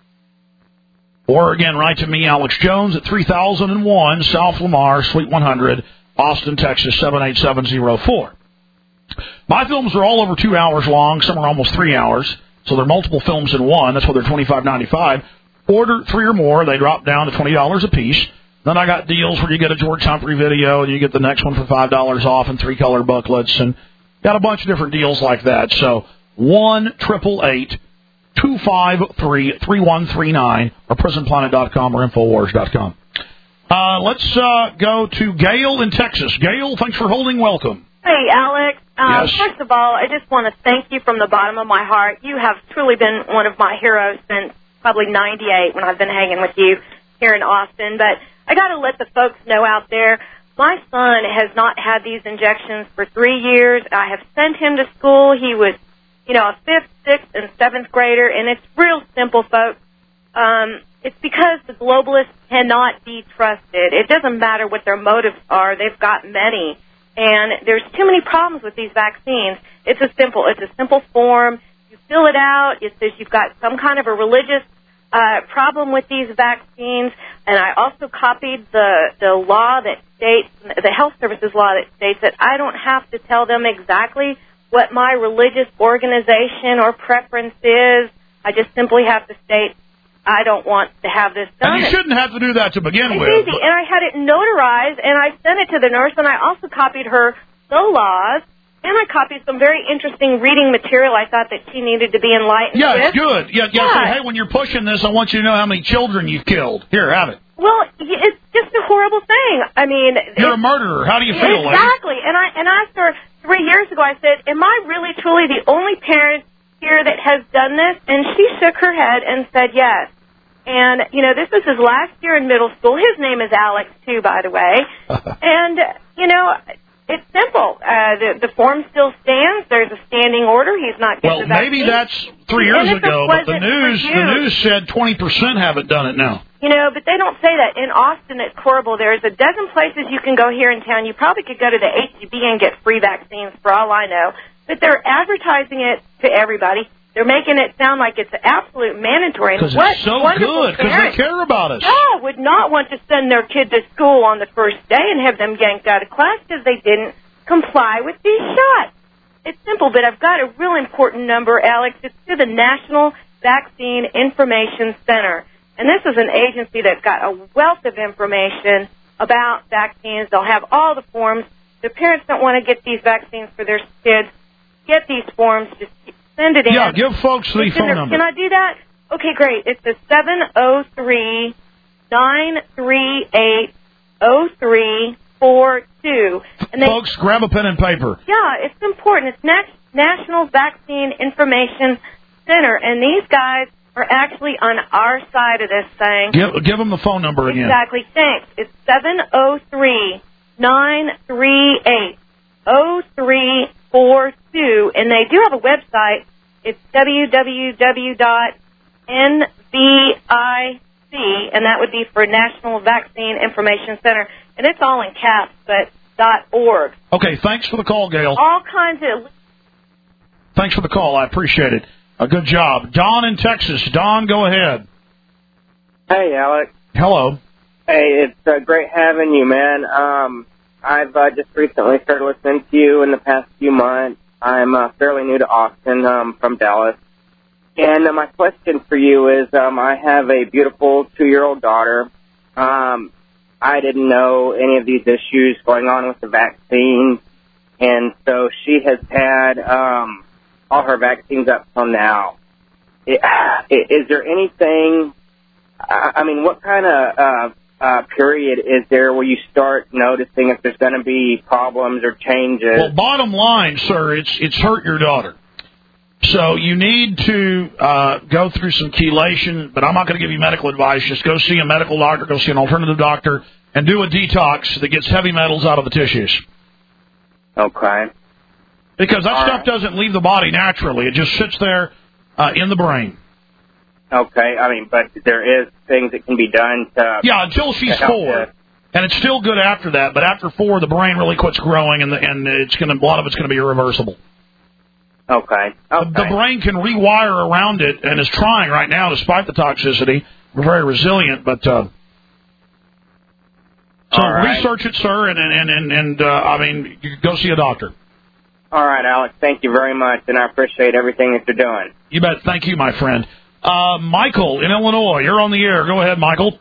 Or again, write to me, Alex Jones, at three thousand one South Lamar, Suite one hundred, Austin, Texas, seven eight seven zero four. My films are all over two hours long. Some are almost three hours. So they're multiple films in one. That's why they're twenty-five ninety-five. Order three or more. They drop down to twenty dollars a piece. Then I got deals where you get a George Humphrey video and you get the next one for five dollars off and three color booklets. And got a bunch of different deals like that. So one triple eight two five three three one three nine or Prison Planet dot com or Infowars dot com. Uh, let's uh, go to Gail in Texas. Gail, thanks for holding. Welcome. Hey, Alex. Um, yes. First of all, I just want to thank you from the bottom of my heart. You have truly been one of my heroes since probably ninety-eight when I've been hanging with you here in Austin. But I got to let the folks know out there, my son has not had these injections for three years. I have sent him to school. He was, you know, a fifth, sixth, and seventh grader, and it's real simple, folks. Um, it's because the globalists cannot be trusted. It doesn't matter what their motives are. They've got many. And there's too many problems with these vaccines. It's a simple, it's a simple form. You fill it out. It says you've got some kind of a religious uh, problem with these vaccines. And I also copied the, the law that states, the health services law that states that I don't have to tell them exactly what my religious organization or preference is. I just simply have to state, I don't want to have this done. And you shouldn't have to do that to begin it's with. Easy. And I had it notarized, and I sent it to the nurse, and I also copied her the laws, and I copied some very interesting reading material I thought that she needed to be enlightened Yeah, with. it's good. Yeah, yeah. Yeah. Say, hey, when you're pushing this, I want you to know how many children you've killed. Here, have it. Well, it's just a horrible thing. I mean, You're a murderer. How do you feel, lady? exactly. And I and I asked her three years ago. I said, "Am I really, truly the only parent here that has done this?" And she shook her head and said, "Yes." And you know, this was his last year in middle school. His name is Alex, too, by the way. And you know, it's simple. Uh, the the form still stands. There's a standing order. He's not getting Well, the vaccine. maybe that's three years And if it ago, but the wasn't news for the you- news said twenty percent haven't done it now. You know, but they don't say that. In Austin, it's horrible. There's a dozen places you can go here in town. You probably could go to the H E B and get free vaccines for all I know. But they're advertising it to everybody. They're making it sound like it's absolute mandatory. Because What it's so wonderful good, because they parents. care about us. Yeah, would not want to send their kid to school on the first day and have them yanked out of class because they didn't comply with these shots. It's simple, but I've got a real important number, Alex. It's to the National Vaccine Information Center. And this is an agency that's got a wealth of information about vaccines. They'll have all the forms. The parents don't want to get these vaccines for their kids. Get these forms. Just send it in. Yeah, give folks the It's in phone there. number. Can I do that? Okay, great. It's a seven oh three nine three eight oh three four two. And they, Folks, grab a pen and paper. yeah, it's important. It's Nat- National Vaccine Information Center, and these guys are actually on our side of this thing. Give, give them the phone number again. Exactly. Thanks. It's seven oh three nine three eight oh three four two, and they do have a website. It's w w w dot n v i c, and that would be for National Vaccine Information Center, and it's all in caps, but dot org. Okay, thanks for the call, Gail. All kinds of. Thanks for the call. I appreciate it. A good job. Don in Texas. Don, go ahead. Hey, Alex. Hello. Hey, it's uh, great having you, man. Um, I've uh, just recently started listening to you in the past few months. I'm uh, fairly new to Austin, um, from Dallas. And uh, my question for you is, um, I have a beautiful two-year-old daughter. Um, I didn't know any of these issues going on with the vaccine, and so she has had um, all her vaccines up till now. It, is there anything, I mean, what kind of uh, uh, period is there where you start noticing if there's going to be problems or changes? Well, bottom line, sir, it's it's hurt your daughter. So you need to uh, go through some chelation, but I'm not going to give you medical advice. Just go see a medical doctor, go see an alternative doctor, and do a detox that gets heavy metals out of the tissues. Okay. Because that All stuff right. doesn't leave the body naturally. It just sits there uh, in the brain. Okay, I mean, but there is things that can be done to... Yeah, until she's to help four. this. And it's still good after that, but after four, the brain really quits growing, and the, and it's going to a lot of it's going to be irreversible. Okay. okay. The brain can rewire around it, and is trying right now, despite the toxicity. We're very resilient, but uh, so All right. research it, sir, and and and, and uh, I mean, you go see a doctor. All right, Alex, thank you very much, and I appreciate everything that you're doing. You bet. Thank you, my friend. Uh, Michael in Illinois, you're on the air. Go ahead, Michael.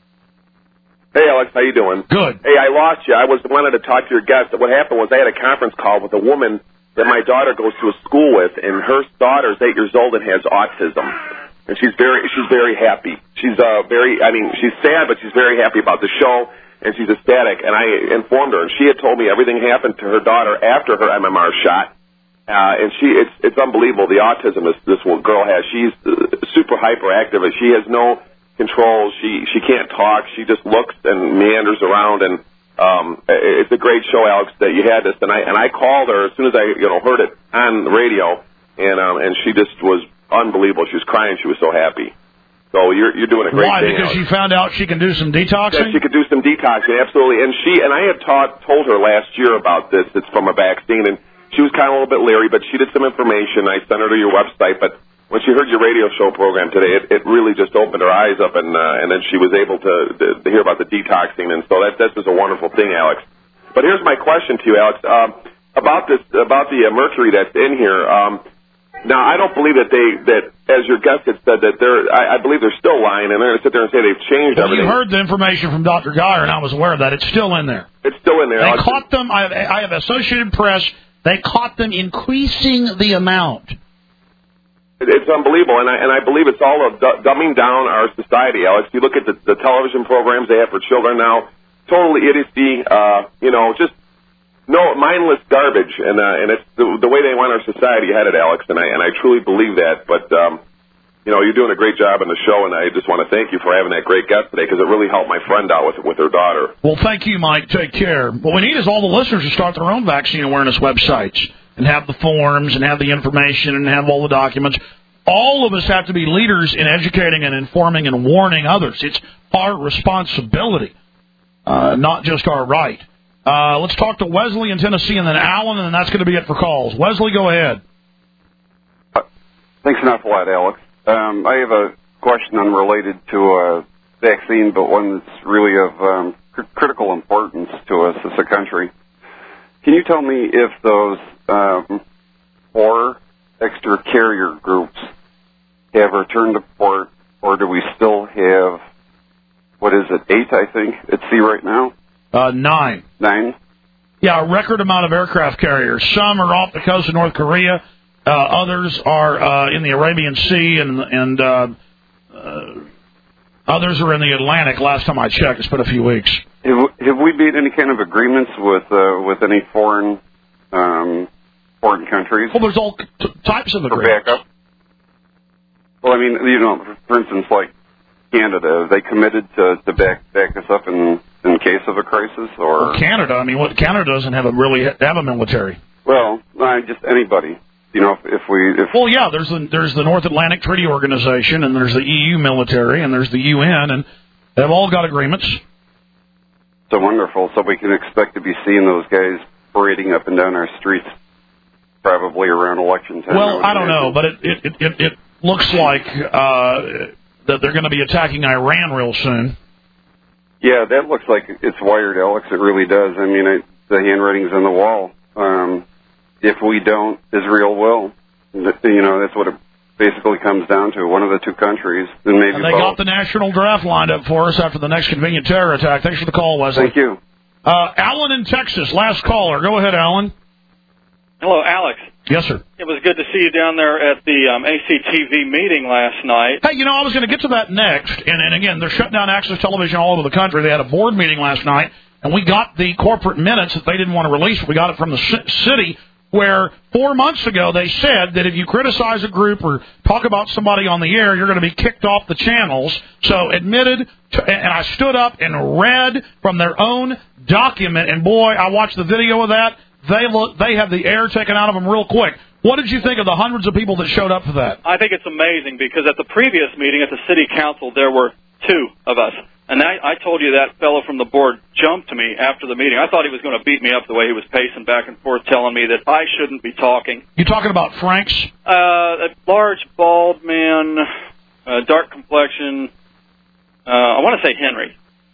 Hey, Alex, how you doing? Good. Hey, I lost you. I was wanted to talk to your guest. What happened was I had a conference call with a woman that my daughter goes to a school with, and her daughter's eight years old and has autism, and she's very she's very happy. She's uh very I mean she's sad, but she's very happy about the show, and she's ecstatic. And I informed her, and she had told me everything happened to her daughter after her M M R shot. Uh, and she, it's it's unbelievable the autism this this little girl has. She's uh, super hyperactive, and she has no control. She she can't talk. She just looks and meanders around, and um, it's a great show, Alex, that you had this. And I and I called her as soon as I you know heard it on the radio, and um, and she just was unbelievable. She was crying. She was so happy. So you're you're doing a great Why? thing. Because Alex. she found out she can do some detoxing? That she could do some detoxing, absolutely. And she and I had taught told her last year about this. It's from a vaccine, and she was kind of a little bit leery, but she did some information. I sent her to your website, but when she heard your radio show program today, it, it really just opened her eyes up, and uh, and then she was able to, to, to hear about the detoxing, and so that that's just a wonderful thing, Alex. But here's my question to you, Alex, um, about this about the uh, mercury that's in here. Um, now, I don't believe that they that as your guest had said that they're. I, I believe they're still lying, and they're going to sit there and say they've changed Well, everything. you heard the information from Doctor Geyer, and I was aware of that. It's still in there. It's still in there. They Alex. caught them. I have, I have Associated Press. They caught them increasing the amount. It's unbelievable, and I and I believe it's all of du- dumbing down our society, Alex. You look at the, the television programs they have for children now, total idiocy, uh, you know, just no mindless garbage, and uh, and it's the, the way they want our society headed, Alex. And I and I truly believe that. But um, you know, you're doing a great job on the show, and I just want to thank you for having that great guest today because it really helped my friend out with with her daughter. Well, thank you, Mike. Take care. What we need is all the listeners to start their own vaccine awareness websites and have the forms and have the information and have all the documents. All of us have to be leaders in educating and informing and warning others. It's our responsibility, uh, not just our right. Uh, let's talk to Wesley in Tennessee and then Alan, and then that's going to be it for calls. Wesley, go ahead. Thanks an awful lot, Alex. Um, I have a question unrelated to a vaccine, but one that's really of um, cr- critical importance to us as a country. Can you tell me if those um, four extra carrier groups have returned to port, or do we still have, what is it, eight, I think, at sea right now? Uh, nine. Nine? Yeah, a record amount of aircraft carriers. Some are off the coast of North Korea. Uh, others are uh, in the Arabian Sea, and and uh, uh, others are in the Atlantic. Last time I checked, it's been a few weeks. Have, have we made any kind of agreements with uh, with any foreign um, foreign countries? Well, there's all t- types of for agreements. backup. Well, I mean, you know, for instance, like Canada, they committed to, to back back us up in in case of a crisis, or Well, Canada. I mean, what Canada doesn't have a really have a military. well, uh, just anybody. You know, if, if we if Well, yeah, there's the there's the North Atlantic Treaty Organization, and there's the E U military, and there's the U N, and they've all got agreements. so wonderful, so we can expect to be seeing those guys parading up and down our streets, probably around election time. Well, would I don't imagine. know, but it it it, it looks like uh, that they're going to be attacking Iran real soon. Yeah, that looks like it's wired, Alex. It really does. I mean, it, the handwriting's on the wall. Um, if we don't, Israel will. You know, that's what it basically comes down to. One of the two countries, and maybe And they both. got the national draft lined up for us after the next convenient terror attack. Thanks for the call, Wesley. Thank you. Uh, Alan in Texas, last caller. Go ahead, Alan. Hello, Alex. Yes, sir. It was good to see you down there at the um, A C T V meeting last night. Hey, you know, I was going to get to that next. And, and again, they're shutting down access television all over the country. They had a board meeting last night, and we got the corporate minutes that they didn't want to release. We got it from the c- city, where four months ago they said that if you criticize a group or talk about somebody on the air, you're going to be kicked off the channels. So admitted, to, and I stood up and read from their own document, and boy, I watched the video of that. They look, they have the air taken out of them real quick. What did you think of the hundreds of people that showed up for that? I think it's amazing because at the previous meeting at the city council, there were two of us. And I, I told you that fellow from the board jumped to me after the meeting. I thought he was going to beat me up the way he was pacing back and forth, telling me that I shouldn't be talking. You talking about Franks? Uh, a large, bald man, uh, dark complexion. Uh, I want to say Henry.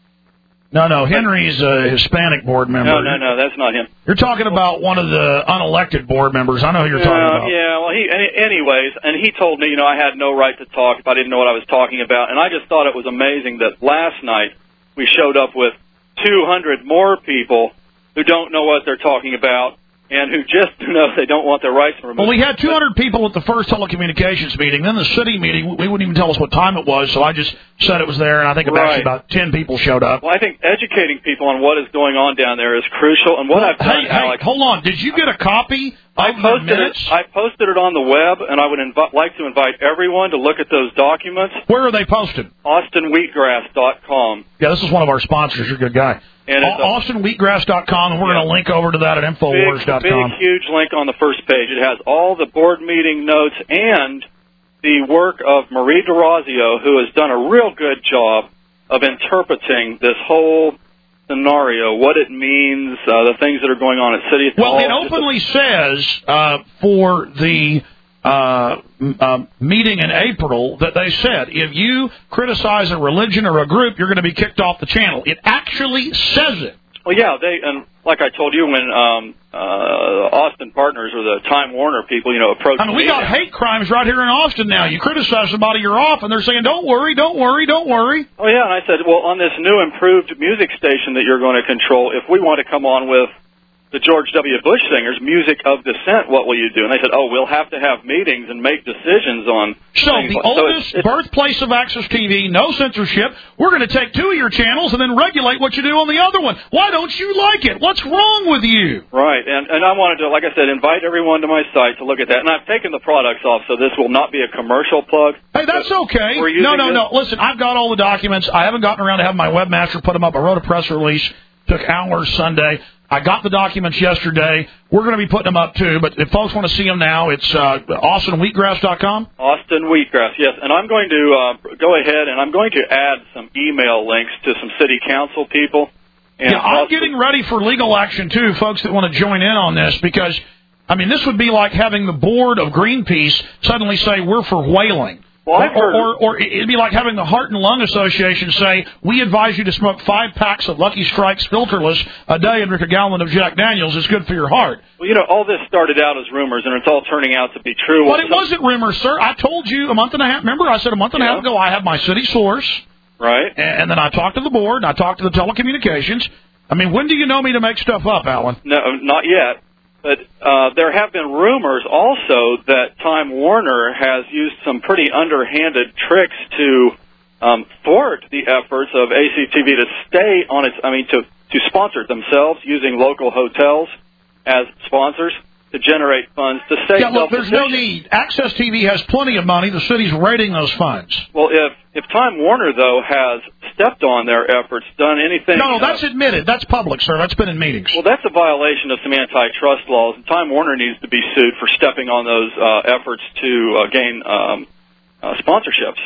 No, no, Henry's a Hispanic board member. No, no, no, that's not him. You're talking about one of the unelected board members. I know who you're uh, talking about. Yeah, well, he, any, anyways, and he told me, you know, I had no right to talk if I didn't know what I was talking about. And I just thought it was amazing that last night we showed up with two hundred more people who don't know what they're talking about and who just know they don't want their rights removed. Well, we had two hundred people at the first telecommunications meeting. Then the city meeting, we wouldn't even tell us what time it was, so I just said it was there, and I think Right. actually about ten people showed up. Well, I think educating people on what is going on down there is crucial. And what Well, I've done, hey, hey, Alex, hold on. Did you get a copy I of the posted minutes? it. I posted it on the web, and I would invi- like to invite everyone to look at those documents. Where are they posted? Austin Wheatgrass dot com. Yeah, this is one of our sponsors. You're a good guy. And it's a- Austin Wheatgrass dot com, and we're going to link over to that at Infowars dot com. Big, huge link on the first page. It has all the board meeting notes and the work of Marie DeRazio, who has done a real good job of interpreting this whole scenario, what it means, uh, the things that are going on at City Hall. Well, it openly says uh, for the uh, m- uh, meeting in April that they said if you criticize a religion or a group, you're going to be kicked off the channel. It actually says it. Well, yeah, they and like I told you when um, uh, Austin Partners or the Time Warner people, you know, approached I mean, we me. got hate crimes right here in Austin now. You criticize somebody, you're off, and they're saying, "Don't worry, don't worry, don't worry." Oh yeah, and I said, well, on this new improved music station that you're going to control, if we want to come on with the George W. Bush singers, Music of Dissent, what will you do? And they said, oh, we'll have to have meetings and make decisions on. So things the like- so oldest it's, it's, birthplace of Access T V, no censorship. We're going to take two of your channels and then regulate what you do on the other one. Why don't you like it? What's wrong with you? Right, and and I wanted to, like I said, invite everyone to my site to look at that. And I've taken the products off, so this will not be a commercial plug. Hey, that's okay. We're using No, no, this- no. Listen, I've got all the documents. I haven't gotten around to having my webmaster put them up. I wrote a press release. Took hours Sunday. I got the documents yesterday. We're going to be putting them up, too. But if folks want to see them now, it's uh, Austin Wheatgrass dot com. Austin Wheatgrass, yes. And I'm going to uh, go ahead and I'm going to add some email links to some city council people. And Yeah, I'm also- getting ready for legal action, too, folks that want to join in on this, because, I mean, this would be like having the board of Greenpeace suddenly say we're for whaling. Well, I've or, heard- or, or it'd be like having the Heart and Lung Association say, we advise you to smoke five packs of Lucky Strikes filterless a day and drink a gallon of Jack Daniels. It's good for your heart. Well, you know, all this started out as rumors, and it's all turning out to be true. But it wasn't rumors, sir. I told you a month and a half. Remember, I said a month and a half ago I have my city source. Right. And, and then I talked to the board, and I talked to the telecommunications. I mean, when do you know me to make stuff up, Alan? No, not yet. But uh, there have been rumors also that Time Warner has used some pretty underhanded tricks to um, thwart the efforts of A C T V to stay on its, I mean, to, to sponsor it themselves using local hotels as sponsors to generate funds to stay Yeah, look, there's no self-sufficient. need. Access T V has plenty of money. The city's raiding those funds. Well, if if Time Warner, though, has stepped on their efforts, done anything... No, uh, that's admitted. That's public, sir. That's been in meetings. Well, that's a violation of some antitrust laws, and Time Warner needs to be sued for stepping on those uh, efforts to uh, gain um, uh, sponsorships.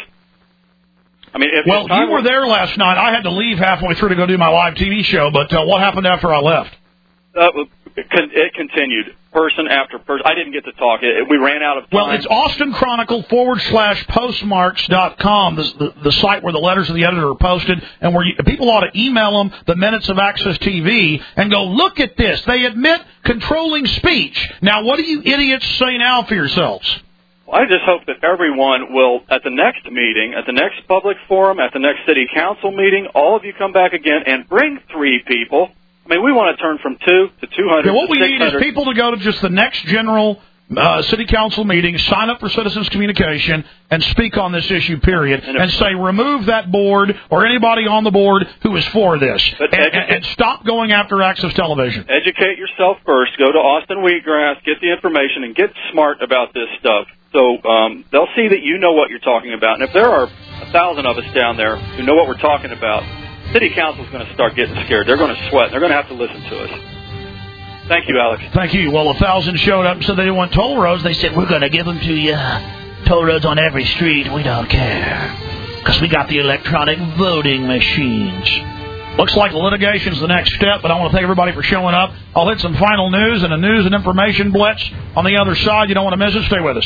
I mean, if, Well, if Time you were there last night. I had to leave halfway through to go do my live T V show, but uh, what happened after I left? Uh, con- it continued, person after person. I didn't get to talk. It, we ran out of time. Well, it's Austin Chronicle forward slash postmarks dot com, the, the, the site where the letters of the editor are posted, and where you, people ought to email them the minutes of Access T V and go, look at this. They admit controlling speech. Now, what do you idiots say now for yourselves? I just hope that everyone will, at the next meeting, at the next public forum, at the next city council meeting, all of you come back again and bring three people. I mean, we want to turn from two to two hundred. Yeah, what to we need is people to go to just the next general uh, city council meeting, sign up for citizens communication, and speak on this issue, period, and, and say remove that board or anybody on the board who is for this, and, and, and stop going after Access Television. Educate yourself first. Go to Austin Wheatgrass, get the information, and get smart about this stuff. So um, they'll see that you know what you're talking about. And if there are a thousand of us down there who know what we're talking about, City Council's going to start getting scared. They're going to sweat. They're going to have to listen to us. Thank you, Alex. Thank you. Well, a thousand showed up and said they didn't want toll roads. They said, we're going to give them to you. Toll roads on every street. We don't care. Because we got the electronic voting machines. Looks like litigation's the next step, but I want to thank everybody for showing up. I'll hit some final news and a news and information blitz on the other side. You don't want to miss it. Stay with us.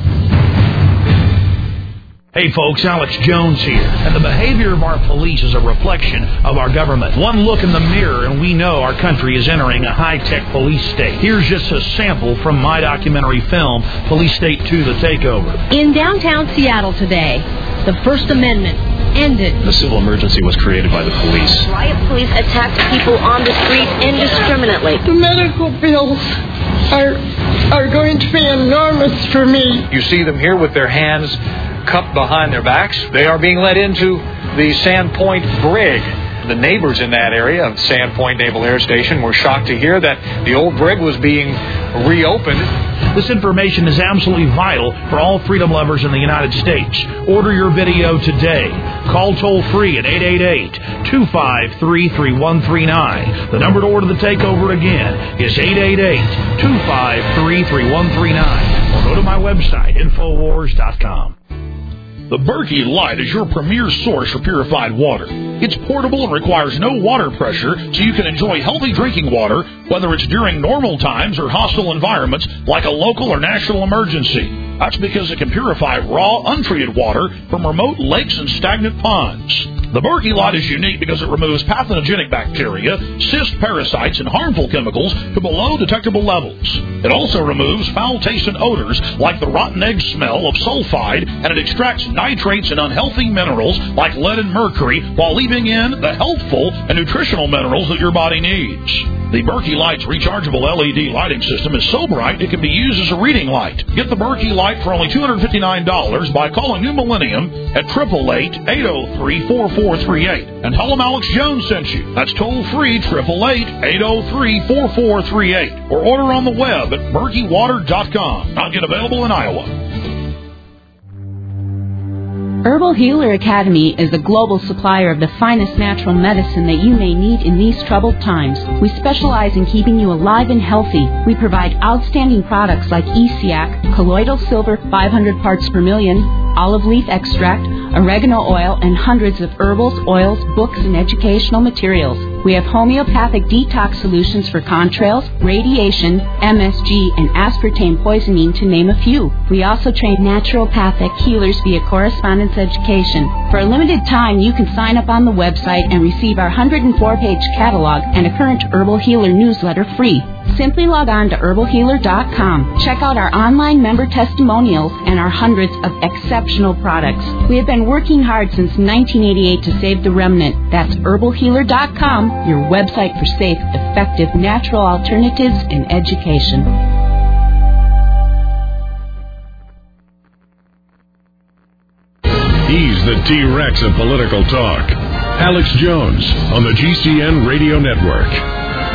Hey folks, Alex Jones here, and the behavior of our police is a reflection of our government. One look in the mirror and we know our country is entering a high-tech police state. Here's just a sample from my documentary film, Police State two, The Takeover. In downtown Seattle today, the First Amendment ended. The civil emergency was created by the police. Riot police attacked people on the street indiscriminately. The medical bills are, are going to be enormous for me. You see them here with their hands cupped behind their backs. They are being led into the Sandpoint Brig. The neighbors in that area of Sandpoint Naval Air Station were shocked to hear that the old brig was being reopened. This information is absolutely vital for all freedom lovers in the United States. Order your video today. Call toll-free at eight eight eight, two five three, three one three nine. The number to order the takeover again is eight eight eight, two five three, three one three nine. Or go to my website, infowars dot com. The Berkey Light is your premier source for purified water. It's portable and requires no water pressure, so you can enjoy healthy drinking water, whether it's during normal times or hostile environments like a local or national emergency. That's because it can purify raw, untreated water from remote lakes and stagnant ponds. The Berkey Light is unique because it removes pathogenic bacteria, cyst parasites, and harmful chemicals to below detectable levels. It also removes foul taste and odors like the rotten egg smell of sulfide, and it extracts nitrates and unhealthy minerals like lead and mercury while leaving in the healthful and nutritional minerals that your body needs. The Berkey Light's rechargeable L E D lighting system is so bright it can be used as a reading light. Get the Berkey Light for only two hundred fifty-nine dollars by calling New Millennium at eight eight eight, eight oh three, four four three eight. And tell them Alex Jones sent you. That's toll-free, eight eight eight, eight oh three, four four three eight. Or order on the web at berkey water dot com. Not yet available in Iowa. Herbal Healer Academy is a global supplier of the finest natural medicine that you may need in these troubled times. We specialize in keeping you alive and healthy. We provide outstanding products like E C A C, colloidal silver five hundred parts per million, olive leaf extract, oregano oil, and hundreds of herbals, oils, books, and educational materials. We have homeopathic detox solutions for contrails, radiation, M S G, and aspartame poisoning, to name a few. We also train naturopathic healers via correspondence education. For a limited time, you can sign up on the website and receive our one hundred four page catalog and a current Herbal Healer newsletter free. Simply log on to herbal healer dot com. Check out our online member testimonials and our hundreds of exceptional products. We have been working hard since nineteen eighty-eight to save the remnant. That's herbal healer dot com, your website for safe, effective, natural alternatives in education. He's the T-Rex of political talk. Alex Jones on the G C N Radio Network.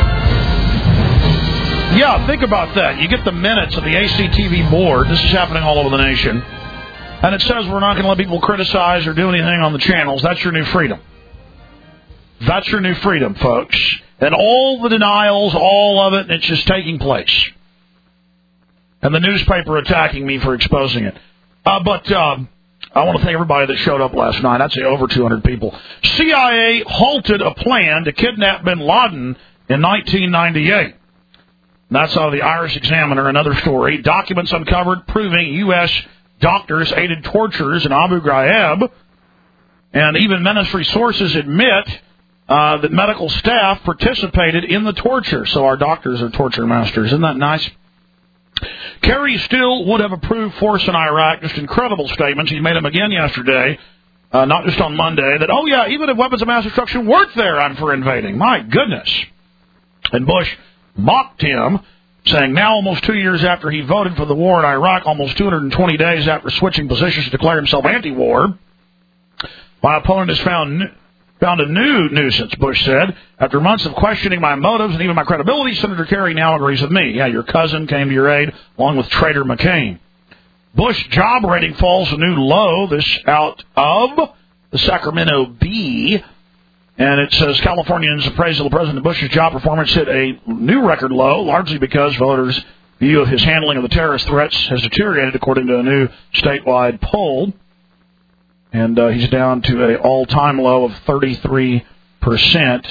Yeah, think about that. You get the minutes of the A C T V board. This is happening all over the nation. And it says we're not going to let people criticize or do anything on the channels. That's your new freedom. That's your new freedom, folks. And all the denials, all of it, it's just taking place. And the newspaper attacking me for exposing it. Uh, but um, I want to thank everybody that showed up last night. I'd say over two hundred people. C I A halted a plan to kidnap bin Laden in nineteen ninety-eight. That's out of the Irish Examiner, another story. Documents uncovered proving U S doctors aided torturers in Abu Ghraib. And even ministry sources admit uh, that medical staff participated in the torture. So our doctors are torture masters. Isn't that nice? Kerry still would have approved force in Iraq. Just incredible statements. He made them again yesterday, uh, not just on Monday, that, oh, yeah, even if weapons of mass destruction weren't there, I'm for invading. My goodness. And Bush mocked him, saying now almost two years after he voted for the war in Iraq, almost two hundred twenty days after switching positions to declare himself anti-war, my opponent has found found a new nuisance, Bush said. After months of questioning my motives and even my credibility, Senator Kerry now agrees with me. Yeah, your cousin came to your aid, along with traitor McCain. Bush job rating falls a new low, this out of the Sacramento Bee. And it says Californians' appraisal of President Bush's job performance hit a new record low, largely because voters' view of his handling of the terrorist threats has deteriorated, according to a new statewide poll. And uh, he's down to an all-time low of thirty-three percent.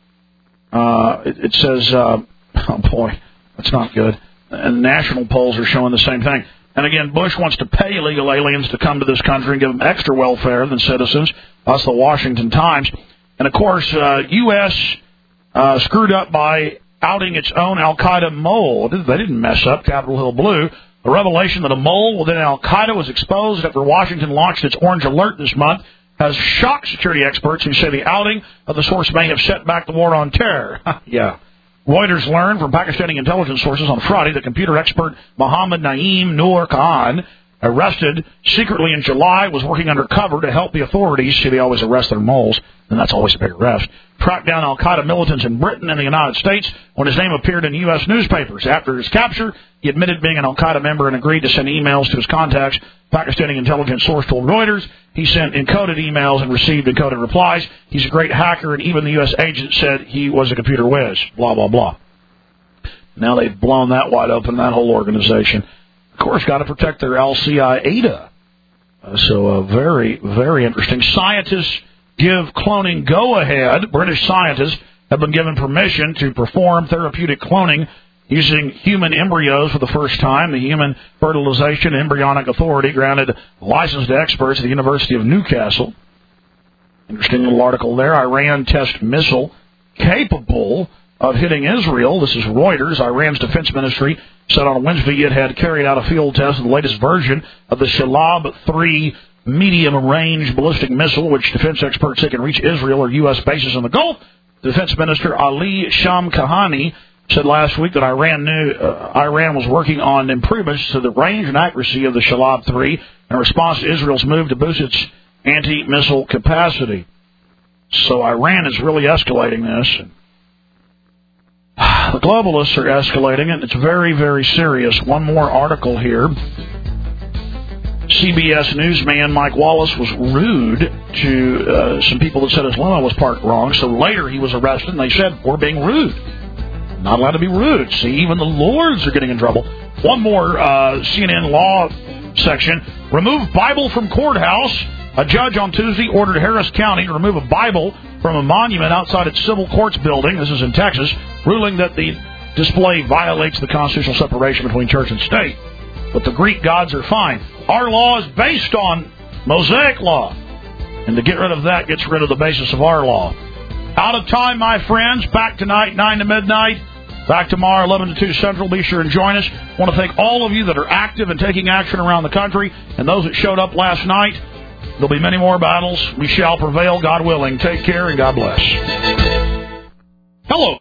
Uh, it, it says, uh, oh boy, that's not good. And national polls are showing the same thing. And again, Bush wants to pay illegal aliens to come to this country and give them extra welfare than citizens. That's the Washington Times. And of course, uh, U S uh, screwed up by outing its own Al-Qaeda mole. They didn't mess up, Capitol Hill Blue. The revelation that a mole within Al-Qaeda was exposed after Washington launched its Orange Alert this month has shocked security experts who say the outing of the source may have set back the war on terror. Yeah. Reuters learned from Pakistani intelligence sources on Friday that computer expert Mohammed Naeem Noor Khan, arrested secretly in July, was working undercover to help the authorities. See, they always arrest their moles, and that's always a big arrest. Tracked down Al-Qaeda militants in Britain and the United States when his name appeared in U S newspapers. After his capture, he admitted being an Al-Qaeda member and agreed to send emails to his contacts. Pakistani intelligence source told Reuters he sent encoded emails and received encoded replies. He's a great hacker, and even the U S agent said he was a computer whiz. Blah, blah, blah. Now they've blown that wide open, that whole organization. Of course, got to protect their Al-Qaeda. Uh, so uh, very, very interesting. Scientists give cloning go-ahead. British scientists have been given permission to perform therapeutic cloning using human embryos for the first time. The Human Fertilization Embryonic Authority granted a license to experts at the University of Newcastle. Interesting little article there. Iran test missile capable of hitting Israel. This is Reuters. Iran's defense ministry said on Wednesday it had carried out a field test of the latest version of the Shalab three medium-range ballistic missile, which defense experts say can reach Israel or U S bases in the Gulf. Defense Minister Ali Shamkhani said last week that Iran knew uh, Iran was working on improvements to the range and accuracy of the Shalab three in response to Israel's move to boost its anti-missile capacity. So Iran is really escalating this. The globalists are escalating it. It's very, very serious. One more article here. C B S newsman Mike Wallace was rude to uh, some people that said his limo was parked wrong. So later he was arrested, and they said, we're being rude. Not allowed to be rude. See, even the lords are getting in trouble. One more uh, C N N law section. Remove Bible from courthouse. A judge on Tuesday ordered Harris County to remove a Bible from a monument outside its civil courts building. This is in Texas, ruling that the display violates the constitutional separation between church and state. But the Greek gods are fine. Our law is based on Mosaic law. And to get rid of that gets rid of the basis of our law. Out of time, my friends. Back tonight, nine to midnight. Back tomorrow, eleven to two Central. Be sure and join us. I want to thank all of you that are active and taking action around the country, and those that showed up last night. There'll be many more battles. We shall prevail, God willing. Take care, and God bless. Hello.